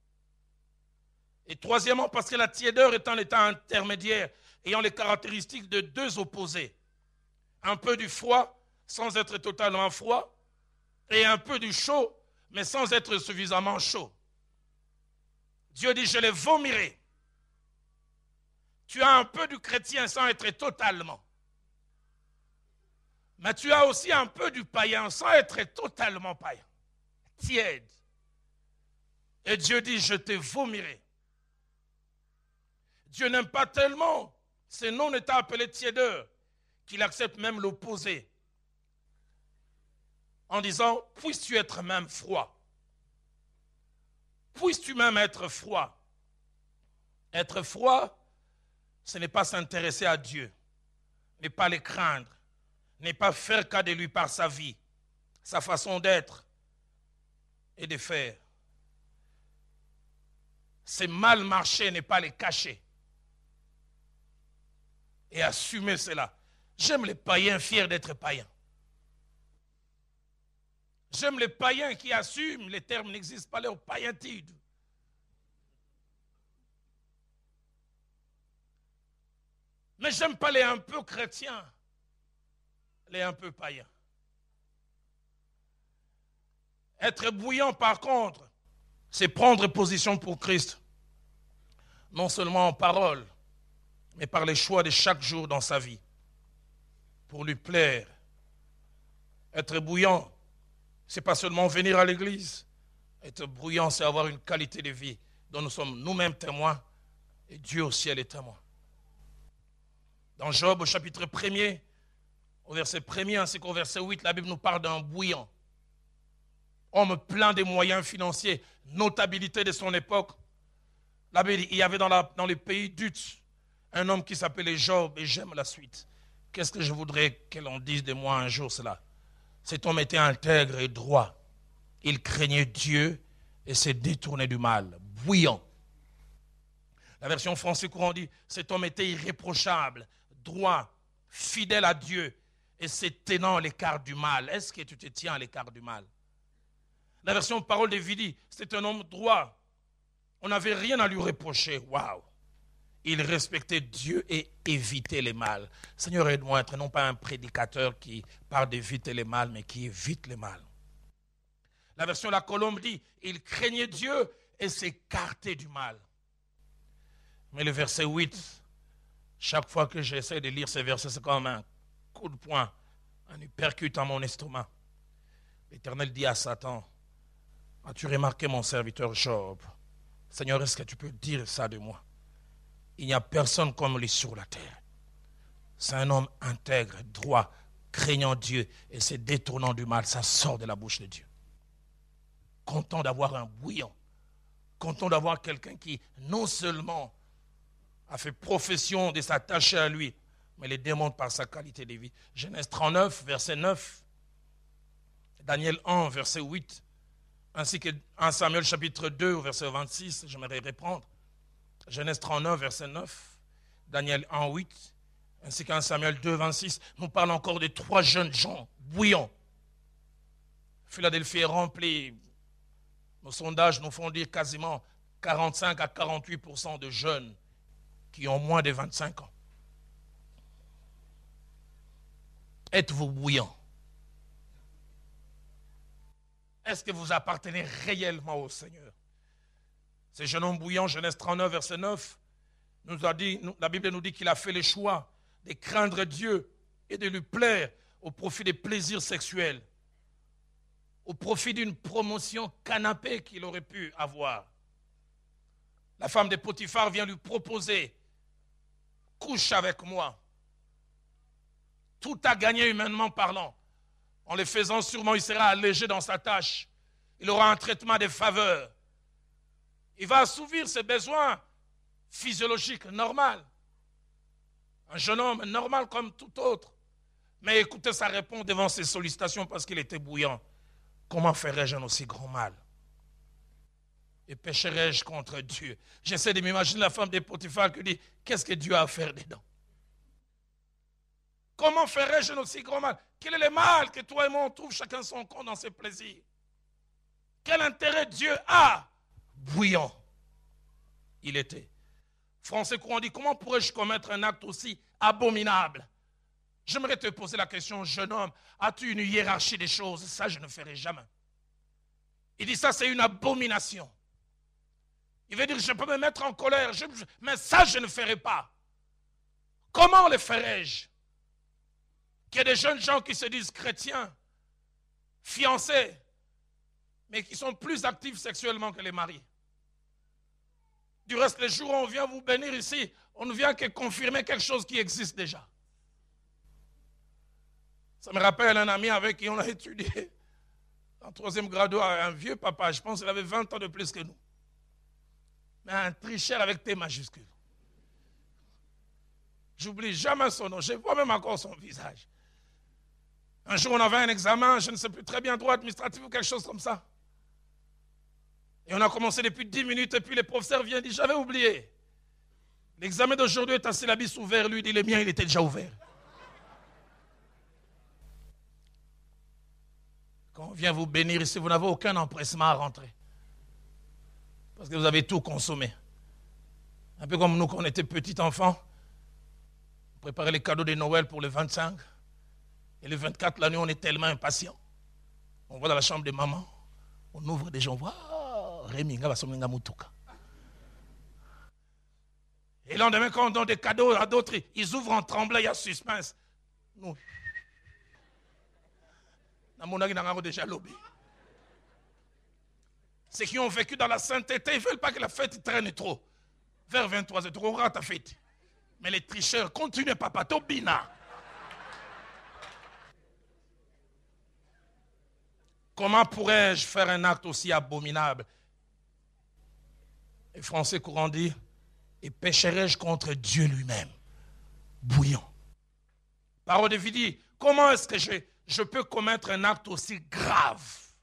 Et troisièmement, parce que la tiédeur est un état intermédiaire ayant les caractéristiques de 2 opposés. Un peu du froid sans être totalement froid et un peu du chaud mais sans être suffisamment chaud. Dieu dit, je les vomirai. Tu as un peu du chrétien sans être totalement. Mais tu as aussi un peu du païen sans être totalement païen. Tiède. Et Dieu dit, je te vomirai. Dieu n'aime pas tellement ces non-états appelés tiédeur qu'il accepte même l'opposé. En disant, puisses-tu être même froid. Puisses-tu même être froid. Être froid, ce n'est pas s'intéresser à Dieu, n'est pas le craindre, n'est pas faire cas de lui par sa vie, sa façon d'être et de faire. C'est mal marcher, n'est pas les cacher. Et assumer cela. J'aime les païens fiers d'être païens. J'aime les païens qui assument, les termes n'existent pas, leur païentide. Mais j'aime pas les un peu chrétiens, les un peu païens. Être bouillant, par contre, c'est prendre position pour Christ. Non seulement en parole, mais par les choix de chaque jour dans sa vie. Pour lui plaire. Être bouillant, ce n'est pas seulement venir à l'église. Être bouillant, c'est avoir une qualité de vie dont nous sommes nous-mêmes témoins et Dieu au ciel est témoin. Dans Job, au chapitre 1er, au verset 1er ainsi qu'au verset 8, la Bible nous parle d'un bouillant. Homme plein des moyens financiers, notabilité de son époque. La Bible dit, il y avait dans les pays d'Uth un homme qui s'appelait Job et j'aime la suite. Qu'est-ce que je voudrais que l'on dise de moi un jour cela? Cet homme était intègre et droit. Il craignait Dieu et s'est détourné du mal. Bouillant. La version française courant dit, cet homme était irréprochable, droit, fidèle à Dieu et se tenant à l'écart du mal. Est-ce que tu te tiens à l'écart du mal? La version parole de vie dit, c'est un homme droit. On n'avait rien à lui reprocher. Waouh! Il respectait Dieu et évitait les mal. Seigneur, aide-moi à être non pas un prédicateur qui parle d'éviter les mal, mais qui évite les mal. La version La Colombe dit, il craignait Dieu et s'écartait du mal. Mais le verset 8, chaque fois que j'essaie de lire ces versets, c'est comme un coup de poing, un uppercut dans mon estomac. L'Éternel dit à Satan, as-tu remarqué mon serviteur Job? Seigneur, est-ce que tu peux dire ça de moi? Il n'y a personne comme lui sur la terre. C'est un homme intègre, droit, craignant Dieu et se détournant du mal. Ça sort de la bouche de Dieu. Content d'avoir un bouillant. Content d'avoir quelqu'un qui non seulement a fait profession de s'attacher à lui, mais le démontre par sa qualité de vie. Genèse 39, verset 9. Daniel 1, verset 8. Ainsi que 1 Samuel chapitre 2, verset 26. J'aimerais reprendre. Genèse 39, verset 9, Daniel 1, 8, ainsi qu'en Samuel 2, 26, nous parlons encore de 3 jeunes gens bouillants. Philadelphie est remplie. Nos sondages nous font dire quasiment 45 à 48% de jeunes qui ont moins de 25 ans. Êtes-vous bouillant? Est-ce que vous appartenez réellement au Seigneur? Ce jeune homme bouillant, Genèse 39, verset 9, la Bible nous dit qu'il a fait le choix de craindre Dieu et de lui plaire au profit des plaisirs sexuels, au profit d'une promotion canapé qu'il aurait pu avoir. La femme de Potiphar vient lui proposer, couche avec moi. Tout a gagné humainement parlant. En le faisant, sûrement, il sera allégé dans sa tâche. Il aura un traitement de faveur. Il va assouvir ses besoins physiologiques normaux. Un jeune homme normal comme tout autre. Mais écoutez sa réponse devant ses sollicitations parce qu'il était bouillant. Comment ferais-je un aussi grand mal? Et pécherais-je contre Dieu? J'essaie de m'imaginer la femme de Potiphar qui dit, qu'est-ce que Dieu a à faire dedans? Comment ferais-je un aussi grand mal? Quel est le mal que toi et moi on trouve chacun son compte dans ses plaisirs? Quel intérêt Dieu a? Bouillant. Il était. Français courant dit, comment pourrais-je commettre un acte aussi abominable? J'aimerais te poser la question, jeune homme, as-tu une hiérarchie des choses? Ça, je ne ferai jamais. Il dit, ça, c'est une abomination. Il veut dire, je peux me mettre en colère, mais ça, je ne ferai pas. Comment le ferais-je? Qu'il y a des jeunes gens qui se disent chrétiens, fiancés, mais qui sont plus actifs sexuellement que les maris. Du reste, les jours où on vient vous bénir ici, on ne vient que confirmer quelque chose qui existe déjà. Ça me rappelle un ami avec qui on a étudié en 3e grado, un vieux papa, je pense qu'il avait 20 ans de plus que nous. Mais un tricheur avec T majuscule. J'oublie jamais son nom, je vois même encore son visage. Un jour, on avait un examen, je ne sais plus très bien, droit administratif ou quelque chose comme ça. Et on a commencé depuis 10 minutes et puis le professeur vient et dit, j'avais oublié. L'examen d'aujourd'hui est un syllabus ouvert, lui dit, le mien, il était déjà ouvert. Quand on vient vous bénir ici, vous n'avez aucun empressement à rentrer. Parce que vous avez tout consommé. Un peu comme nous quand on était petits enfants. On préparait les cadeaux de Noël pour le 25. Et le 24, la nuit, on est tellement impatients. On va dans la chambre de maman. On ouvre des gens, on voit Reminga Basominga Mutuka. Et le lendemain, quand on donne des cadeaux à d'autres, ils ouvrent en tremblant, il y a suspense. Nous. Déjà lobby. Ceux qui ont vécu dans la sainteté, ils ne veulent pas que la fête traîne trop. Vers 23h, on rate ta fête. Mais les tricheurs, continuez, papa, Tobina. Comment pourrais-je faire un acte aussi abominable? Et Français courant dit, et pécherais-je contre Dieu lui-même? Bouillant. Parole de vie dit, comment est-ce que je peux commettre un acte aussi grave?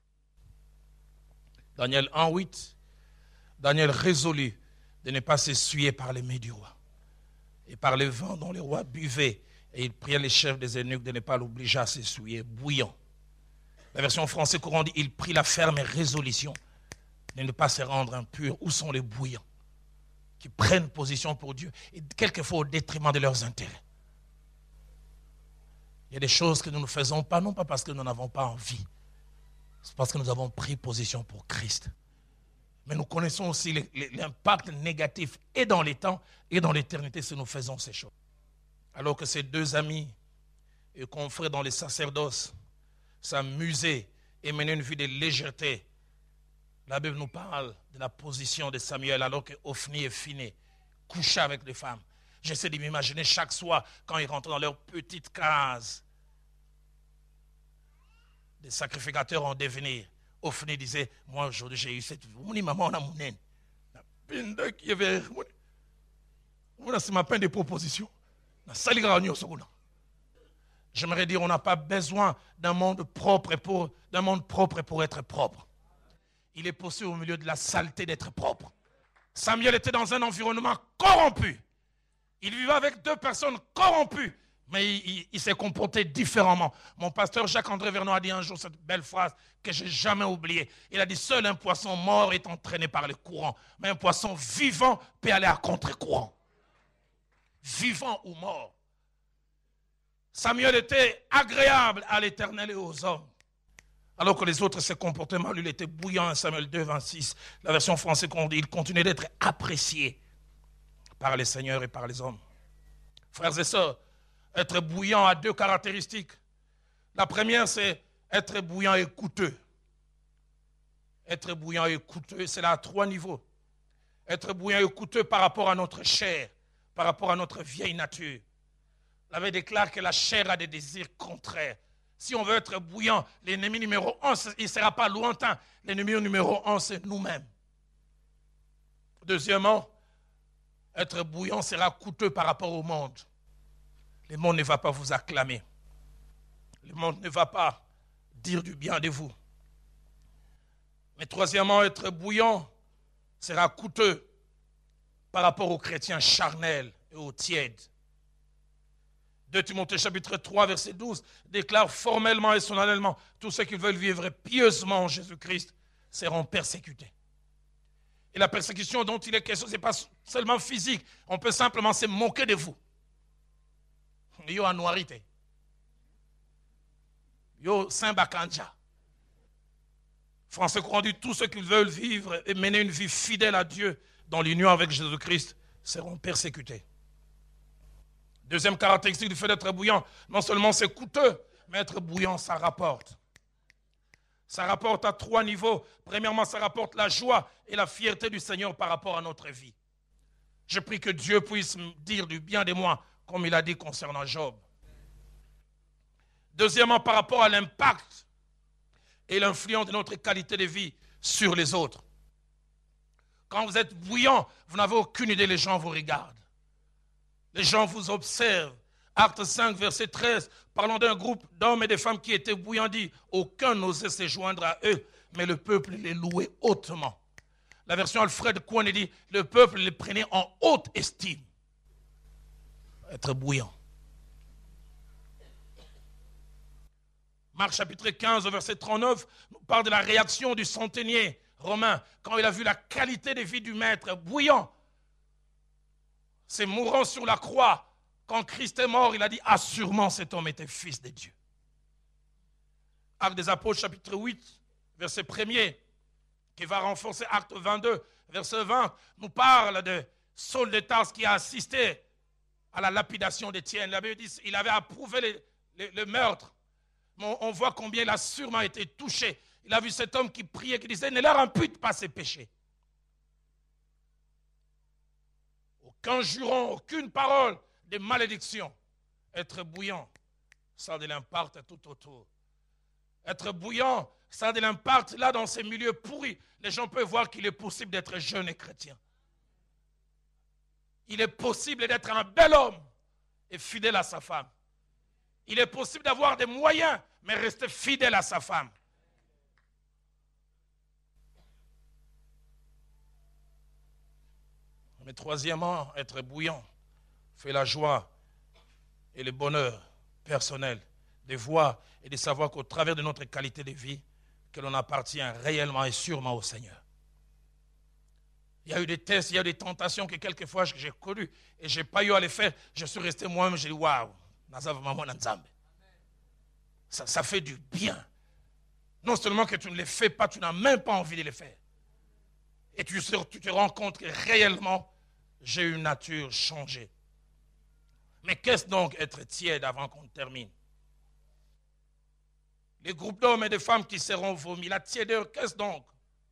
Daniel 1:8, Daniel résolut de ne pas s'essuyer par les mets du roi et par le vin dont le roi buvait, et il pria les chefs des eunuques de ne pas l'obliger à s'essuyer, bouillant. La version française courante dit, il prit la ferme résolution de ne pas se rendre impur. Où sont les bouillants qui prennent position pour Dieu et quelquefois au détriment de leurs intérêts? Il y a des choses que nous ne faisons pas, non pas parce que nous n'avons pas envie, c'est parce que nous avons pris position pour Christ. Mais nous connaissons aussi l'impact négatif et dans les temps et dans l'éternité si nous faisons ces choses. Alors que ces deux amis et confrères dans les sacerdoces s'amusaient et menaient une vie de légèreté, la Bible nous parle de la position de Samuel alors que Ophni et Phiné couchaient avec des femmes. J'essaie de m'imaginer chaque soir quand ils rentraient dans leur petite case. Des sacrificateurs en devenir. Ophni disait, moi aujourd'hui j'ai eu cette vie. Mon maman on a mon haine. Qui avait. Voilà, c'est ma peine de proposition. J'aimerais dire, on n'a pas besoin d'un monde propre pour être propre. Il est possible au milieu de la saleté d'être propre. Samuel était dans un environnement corrompu. Il vivait avec deux personnes corrompues, mais il s'est comporté différemment. Mon pasteur Jacques-André Vernon a dit un jour cette belle phrase que je n'ai jamais oubliée. Il a dit, seul un poisson mort est entraîné par le courant, mais un poisson vivant peut aller à contre-courant. Vivant ou mort. Samuel était agréable à l'Éternel et aux hommes. Alors que les autres se comportaient mal, il était bouillant. Samuel 2, 26, la version française, il continuait d'être apprécié par les seigneurs et par les hommes. Frères et sœurs, être bouillant a deux caractéristiques. La première, c'est être bouillant et coûteux. Être bouillant et coûteux, c'est là à 3 niveaux. Être bouillant et coûteux par rapport à notre chair, par rapport à notre vieille nature. La Bible déclare que la chair a des désirs contraires. Si on veut être bouillant, l'ennemi numéro 1, il ne sera pas lointain. L'ennemi numéro 1, c'est nous-mêmes. Deuxièmement, être bouillant sera coûteux par rapport au monde. Le monde ne va pas vous acclamer. Le monde ne va pas dire du bien de vous. Mais troisièmement, être bouillant sera coûteux par rapport aux chrétiens charnels et aux tièdes. 2 Timothée chapitre 3 verset 12 déclare formellement et solennellement tous ceux qui veulent vivre pieusement en Jésus-Christ seront persécutés. Et la persécution dont il est question, ce n'est pas seulement physique. On peut simplement se moquer de vous. Yo anuarité. Yo Saint-Bakanja. Français courant dit, tous ceux qui veulent vivre et mener une vie fidèle à Dieu dans l'union avec Jésus-Christ seront persécutés. Deuxième caractéristique du fait d'être bouillant, non seulement c'est coûteux, mais être bouillant, ça rapporte. Ça rapporte à 3 niveaux. Premièrement, ça rapporte la joie et la fierté du Seigneur par rapport à notre vie. Je prie que Dieu puisse me dire du bien de moi, comme il a dit concernant Job. Deuxièmement, par rapport à l'impact et l'influence de notre qualité de vie sur les autres. Quand vous êtes bouillant, vous n'avez aucune idée, les gens vous regardent. Les gens vous observent. Acte 5, verset 13, parlons d'un groupe d'hommes et de femmes qui étaient bouillants, dit, aucun n'osait se joindre à eux, mais le peuple les louait hautement. La version Alfred Cohen dit, le peuple les prenait en haute estime. Être bouillant. Marc chapitre 15, verset 39, nous parle de la réaction du centenier romain, quand il a vu la qualité de vie du maître bouillant. C'est mourant sur la croix. Quand Christ est mort, il a dit, assurément cet homme était fils de Dieu. Actes des Apôtres, chapitre 8, verset 1er, qui va renforcer Acte 22, verset 20, nous parle de Saul de Tarse qui a assisté à la lapidation d'Étienne. La Bible dit qu'il avait approuvé le meurtre. Mais on voit combien il a sûrement été touché. Il a vu cet homme qui priait, qui disait, ne leur impute pas ses péchés. Aucun juron, aucune parole de malédiction. Être bouillant, ça a de l'impact tout autour. Être bouillant, ça a de l'impact là dans ces milieux pourris. Les gens peuvent voir qu'il est possible d'être jeune et chrétien. Il est possible d'être un bel homme et fidèle à sa femme. Il est possible d'avoir des moyens, mais rester fidèle à sa femme. Mais troisièmement, être bouillant fait la joie et le bonheur personnel de voir et de savoir qu'au travers de notre qualité de vie, que l'on appartient réellement et sûrement au Seigneur. Il y a eu des tests, il y a eu des tentations que quelquefois j'ai connues et je n'ai pas eu à les faire. Je suis resté moi-même, j'ai dit waouh, ça fait du bien. Non seulement que tu ne les fais pas, tu n'as même pas envie de les faire. Et tu te rends compte que réellement, j'ai une nature changée. Mais qu'est-ce donc être tiède avant qu'on termine? Les groupes d'hommes et de femmes qui seront vomis, la tiédeur, qu'est-ce donc?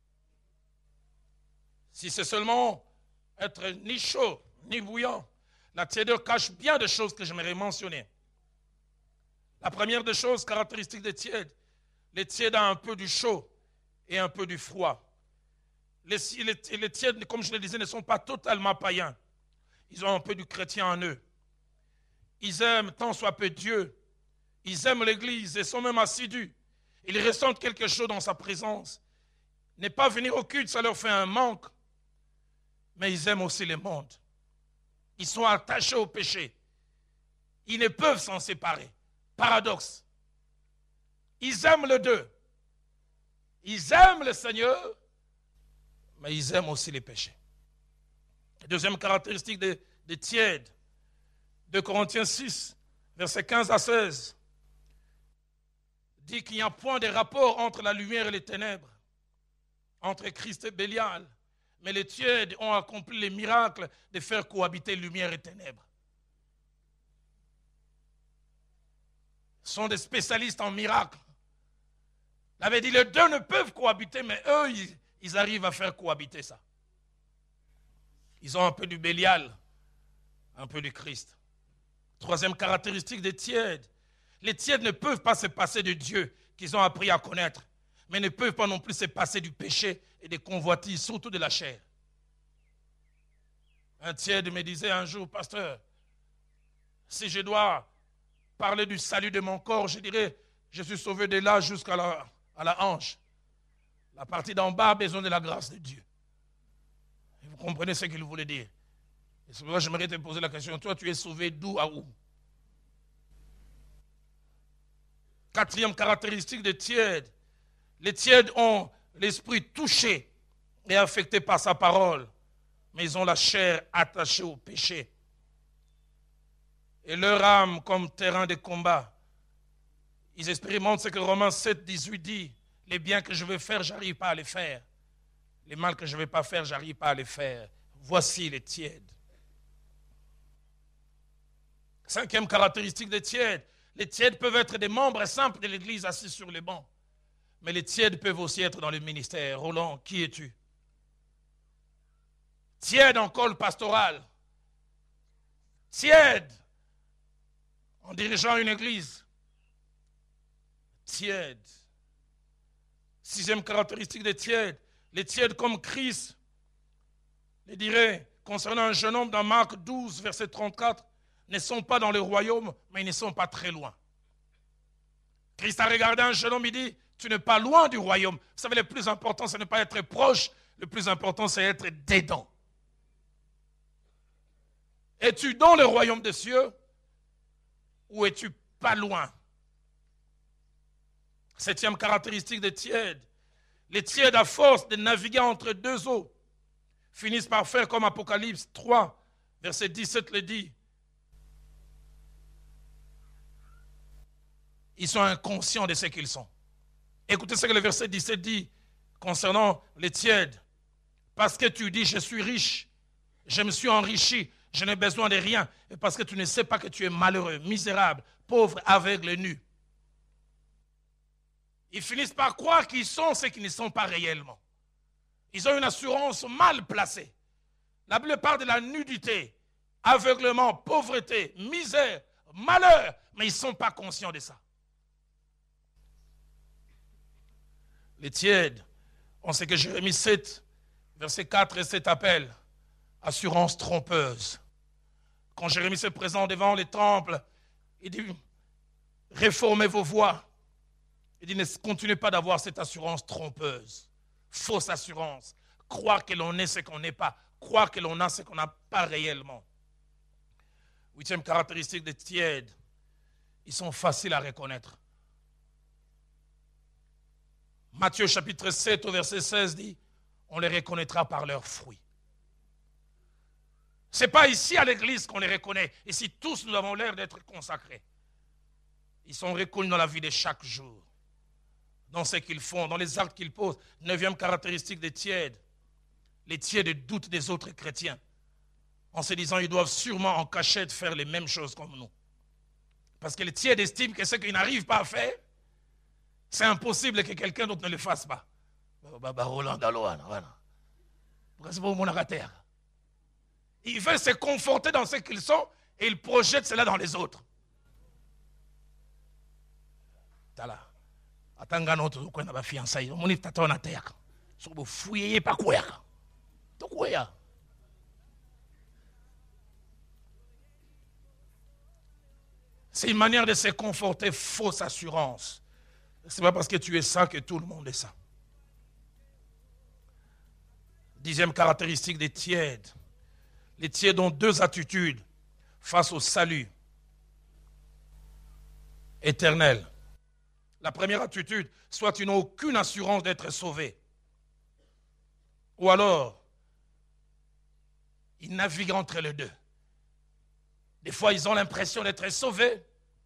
Si c'est seulement être ni chaud, ni bouillant, la tiédeur cache bien des choses que j'aimerais mentionner. La première des choses caractéristiques des tièdes, les tièdes ont un peu du chaud et un peu du froid. Les tièdes, comme je le disais, ne sont pas totalement païens. Ils ont un peu du chrétien en eux. Ils aiment tant soit peu Dieu. Ils aiment l'Église et sont même assidus. Ils ressentent quelque chose dans sa présence. Ne pas venir au culte, ça leur fait un manque. Mais ils aiment aussi le monde. Ils sont attachés au péché. Ils ne peuvent s'en séparer. Paradoxe. Ils aiment les deux. Ils aiment le Seigneur, mais ils aiment aussi les péchés. Deuxième caractéristique des tièdes, 2 Corinthiens 6, versets 15 à 16, dit qu'il n'y a point de rapport entre la lumière et les ténèbres, entre Christ et Bélial, mais les tièdes ont accompli les miracles de faire cohabiter lumière et ténèbres. Ils sont des spécialistes en miracles. Il avait dit, les deux ne peuvent cohabiter, mais eux, ils arrivent à faire cohabiter ça. Ils ont un peu du Bélial, un peu du Christ. Troisième caractéristique des tièdes. Les tièdes ne peuvent pas se passer de Dieu qu'ils ont appris à connaître, mais ne peuvent pas non plus se passer du péché et des convoitises, surtout de la chair. Un tiède me disait un jour, pasteur, si je dois parler du salut de mon corps, je dirais, je suis sauvé de là jusqu'à la hanche. La partie d'en bas a besoin de la grâce de Dieu. Et vous comprenez ce qu'il voulait dire. Et c'est pourquoi j'aimerais te poser la question, toi tu es sauvé d'où à où? Quatrième caractéristique des tièdes. Les tièdes ont l'esprit touché et affecté par sa parole, mais ils ont la chair attachée au péché. Et leur âme comme terrain de combat. Ils expérimentent ce que Romains 7, 18 dit. Les biens que je veux faire, je n'arrive pas à les faire. Les mal que je ne vais pas faire, je n'arrive pas à les faire. Voici les tièdes. Cinquième caractéristique des tièdes. Les tièdes peuvent être des membres simples de l'église assis sur les bancs. Mais les tièdes peuvent aussi être dans le ministère. Roland, qui es-tu? Tiède en col pastoral. Tiède en dirigeant une église. Tiède. Sixième caractéristique des tièdes. Les tièdes comme Christ les dirait concernant un jeune homme dans Marc 12, verset 34, ne sont pas dans le royaume, mais ils ne sont pas très loin. Christ a regardé un jeune homme, il dit, tu n'es pas loin du royaume. Vous savez, le plus important, ce n'est pas être proche, le plus important, c'est être dedans. Es-tu dans le royaume des cieux ou es-tu pas loin? Septième caractéristique des tièdes. Les tièdes, à force de naviguer entre deux eaux, finissent par faire comme Apocalypse 3, verset 17 le dit. Ils sont inconscients de ce qu'ils sont. Écoutez ce que le verset 17 dit concernant les tièdes. Parce que tu dis, je suis riche, je me suis enrichi, je n'ai besoin de rien. Et parce que tu ne sais pas que tu es malheureux, misérable, pauvre, aveugle, nu. Ils finissent par croire qu'ils sont ce qu'ils ne sont pas réellement. Ils ont une assurance mal placée. La Bible parle de la nudité, aveuglement, pauvreté, misère, malheur, mais ils ne sont pas conscients de ça. Les tièdes, on sait que Jérémie 7, verset 4 et 7 appelle assurance trompeuse. Quand Jérémie se présente devant les temples, il dit, réformez vos voies. Il dit, ne continuez pas d'avoir cette assurance trompeuse, fausse assurance, croire que l'on est ce qu'on n'est pas, croire que l'on a ce qu'on n'a pas réellement. Huitième caractéristique des tièdes, ils sont faciles à reconnaître. Matthieu chapitre 7 au verset 16 dit, on les reconnaîtra par leurs fruits. Ce n'est pas ici à l'église qu'on les reconnaît. Ici, tous nous avons l'air d'être consacrés. Ils sont reconnus dans la vie de chaque jour, dans ce qu'ils font, dans les actes qu'ils posent. Neuvième caractéristique des tièdes. Les tièdes doutent des autres chrétiens, en se disant qu'ils doivent sûrement en cachette faire les mêmes choses comme nous. Parce que les tièdes estiment que ce qu'ils n'arrivent pas à faire, c'est impossible que quelqu'un d'autre ne le fasse pas. Ils veulent se conforter dans ce qu'ils sont et ils projettent cela dans les autres. C'est une manière de se conforter, fausse assurance. Ce n'est pas parce que tu es ça que tout le monde est ça. Dixième caractéristique des tièdes. Les tièdes ont deux attitudes face au salut éternel. La première attitude, soit tu n'as aucune assurance d'être sauvé, ou alors, ils naviguent entre les deux. Des fois, ils ont l'impression d'être sauvés,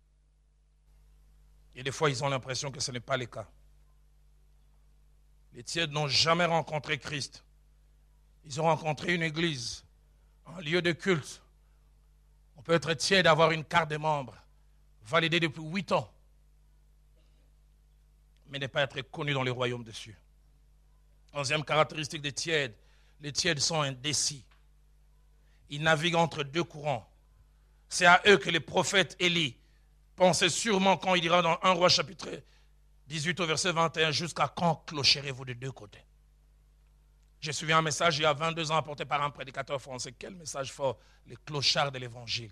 et des fois, ils ont l'impression que ce n'est pas le cas. Les tièdes n'ont jamais rencontré Christ. Ils ont rencontré une église, un lieu de culte. On peut être tiède d'avoir une carte de membre, validée depuis 8 ans. mais ne pas être connu dans le royaume des cieux. 11e caractéristique des tièdes, les tièdes sont indécis. Ils naviguent entre deux courants. C'est à eux que le prophète Élie pensait sûrement quand il dira dans 1 Roi chapitre 18 au verset 21, jusqu'à quand clocherez-vous de deux côtés? J'ai suivi un message il y a 22 ans apporté par un prédicateur français. Quel message fort, les clochards de l'évangile.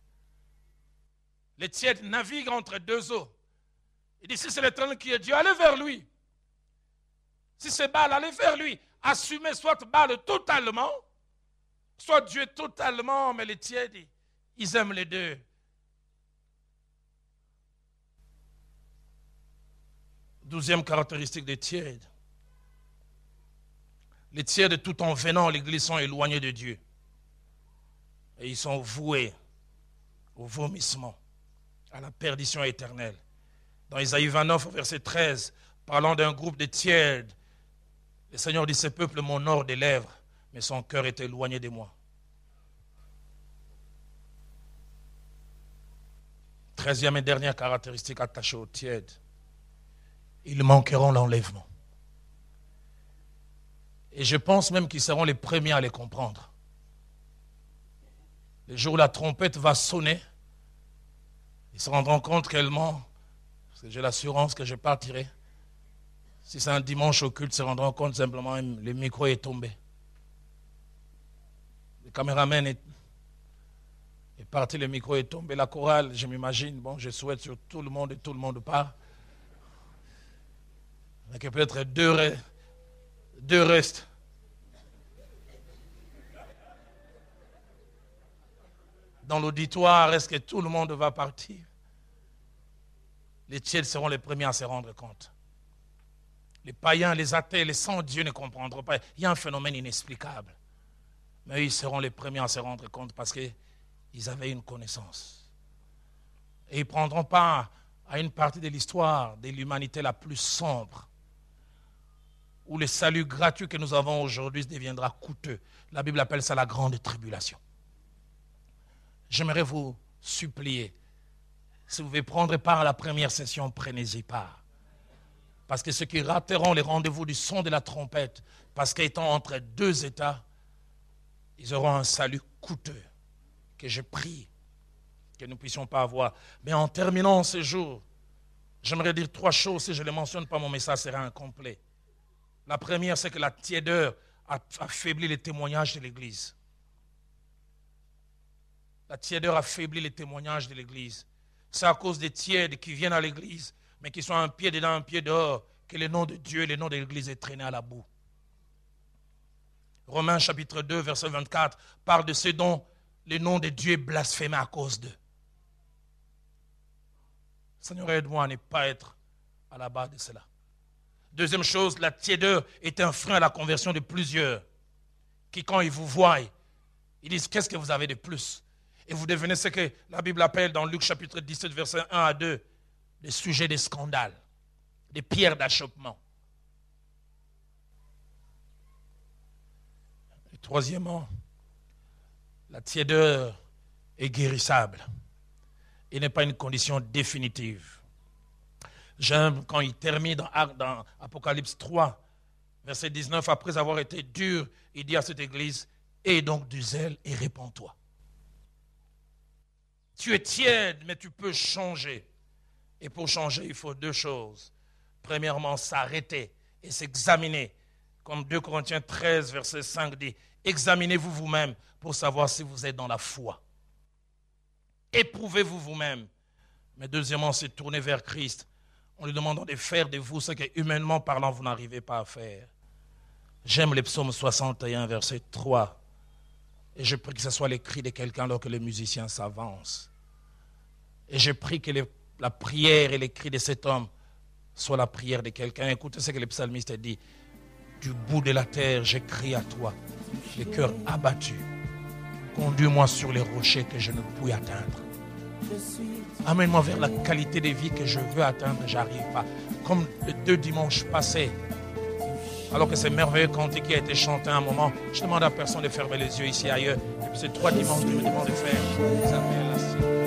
Les tièdes naviguent entre deux eaux. Il dit, si c'est l'Éternel qui est Dieu, allez vers lui. Si c'est Baal, allez vers lui. Assumez soit Baal totalement, soit Dieu totalement, mais les tièdes, ils aiment les deux. Douzième caractéristique des tièdes. Les tièdes, tout en venant à l'église, sont éloignés de Dieu. Et ils sont voués au vomissement, à la perdition éternelle. Dans Isaïe 29, verset 13, parlant d'un groupe de tièdes, le Seigneur dit, ce peuple m'honore des lèvres, mais son cœur est éloigné de moi. 13e et dernière caractéristique attachée aux tièdes. Ils manqueront l'enlèvement. Et je pense même qu'ils seront les premiers à les comprendre. Le jour où la trompette va sonner, ils se rendront compte qu'elle ment, parce que j'ai l'assurance que je partirai. Si c'est un dimanche au culte, ils se rendront compte simplement que le micro est tombé. Le caméraman est parti, le micro est tombé. La chorale, je m'imagine, bon, je souhaite sur tout le monde et tout le monde part. Il y a peut-être deux restes. Dans l'auditoire, est-ce que tout le monde va partir? Les tièdes seront les premiers à se rendre compte. Les païens, les athées, les sans-dieu ne comprendront pas. Il y a un phénomène inexplicable. Mais eux, ils seront les premiers à se rendre compte parce qu'ils avaient une connaissance. Et ils ne prendront part à une partie de l'histoire de l'humanité la plus sombre, où le salut gratuit que nous avons aujourd'hui deviendra coûteux. La Bible appelle ça la grande tribulation. J'aimerais vous supplier, si vous voulez prendre part à la première session, prenez-y part. Parce que ceux qui rateront les rendez-vous du son de la trompette, parce qu'étant entre deux états, ils auront un salut coûteux que je prie que nous ne puissions pas avoir. Mais en terminant ce jour, j'aimerais dire 3 choses. Si je ne les mentionne pas, mon message sera incomplet. La première, c'est que la tiédeur a affaibli les témoignages de l'Église. La tiédeur affaiblit les témoignages de l'Église. C'est à cause des tièdes qui viennent à l'Église, mais qui sont un pied dedans, un pied dehors, que le nom de Dieu et le nom de l'Église est traîné à la boue. Romains chapitre 2, verset 24, parle de ce dont le nom de Dieu est blasphémé à cause d'eux. Seigneur, aide-moi à ne pas être à la base de cela. Deuxième chose, la tiédeur est un frein à la conversion de plusieurs qui, quand ils vous voient, ils disent, qu'est-ce que vous avez de plus? Et vous devenez ce que la Bible appelle dans Luc chapitre 17, verset 1 à 2, des sujets de scandale, des pierres d'achoppement. Et troisièmement, la tiédeur est guérissable. Il n'est pas une condition définitive. J'aime quand il termine dans Apocalypse 3, verset 19, après avoir été dur, il dit à cette église, aie donc du zèle et répands-toi. Tu es tiède, mais tu peux changer. Et pour changer, il faut 2 choses. Premièrement, s'arrêter et s'examiner. Comme 2 Corinthiens 13, verset 5 dit, examinez-vous vous-même pour savoir si vous êtes dans la foi. Éprouvez-vous vous-même. Mais deuxièmement, c'est tourner vers Christ en lui demandant de faire de vous ce que, humainement parlant, vous n'arrivez pas à faire. J'aime le psaume 61, verset 3. Et je prie que ce soit les cris de quelqu'un alors que les musiciens s'avancent. Et je prie que la prière et les cris de cet homme soient la prière de quelqu'un. Écoutez ce que le psalmiste dit. Du bout de la terre, je crie à toi, le cœur abattu. Conduis-moi sur les rochers que je ne puis atteindre. Amène-moi vers la qualité de vie que je veux atteindre, je n'arrive pas. Comme les 2 dimanches passés, alors que c'est merveilleux cantique qui a été chanté à un moment, je demande à personne de fermer les yeux ici et ailleurs. Et puis ces 3 dimanches, je me demande de faire des appels.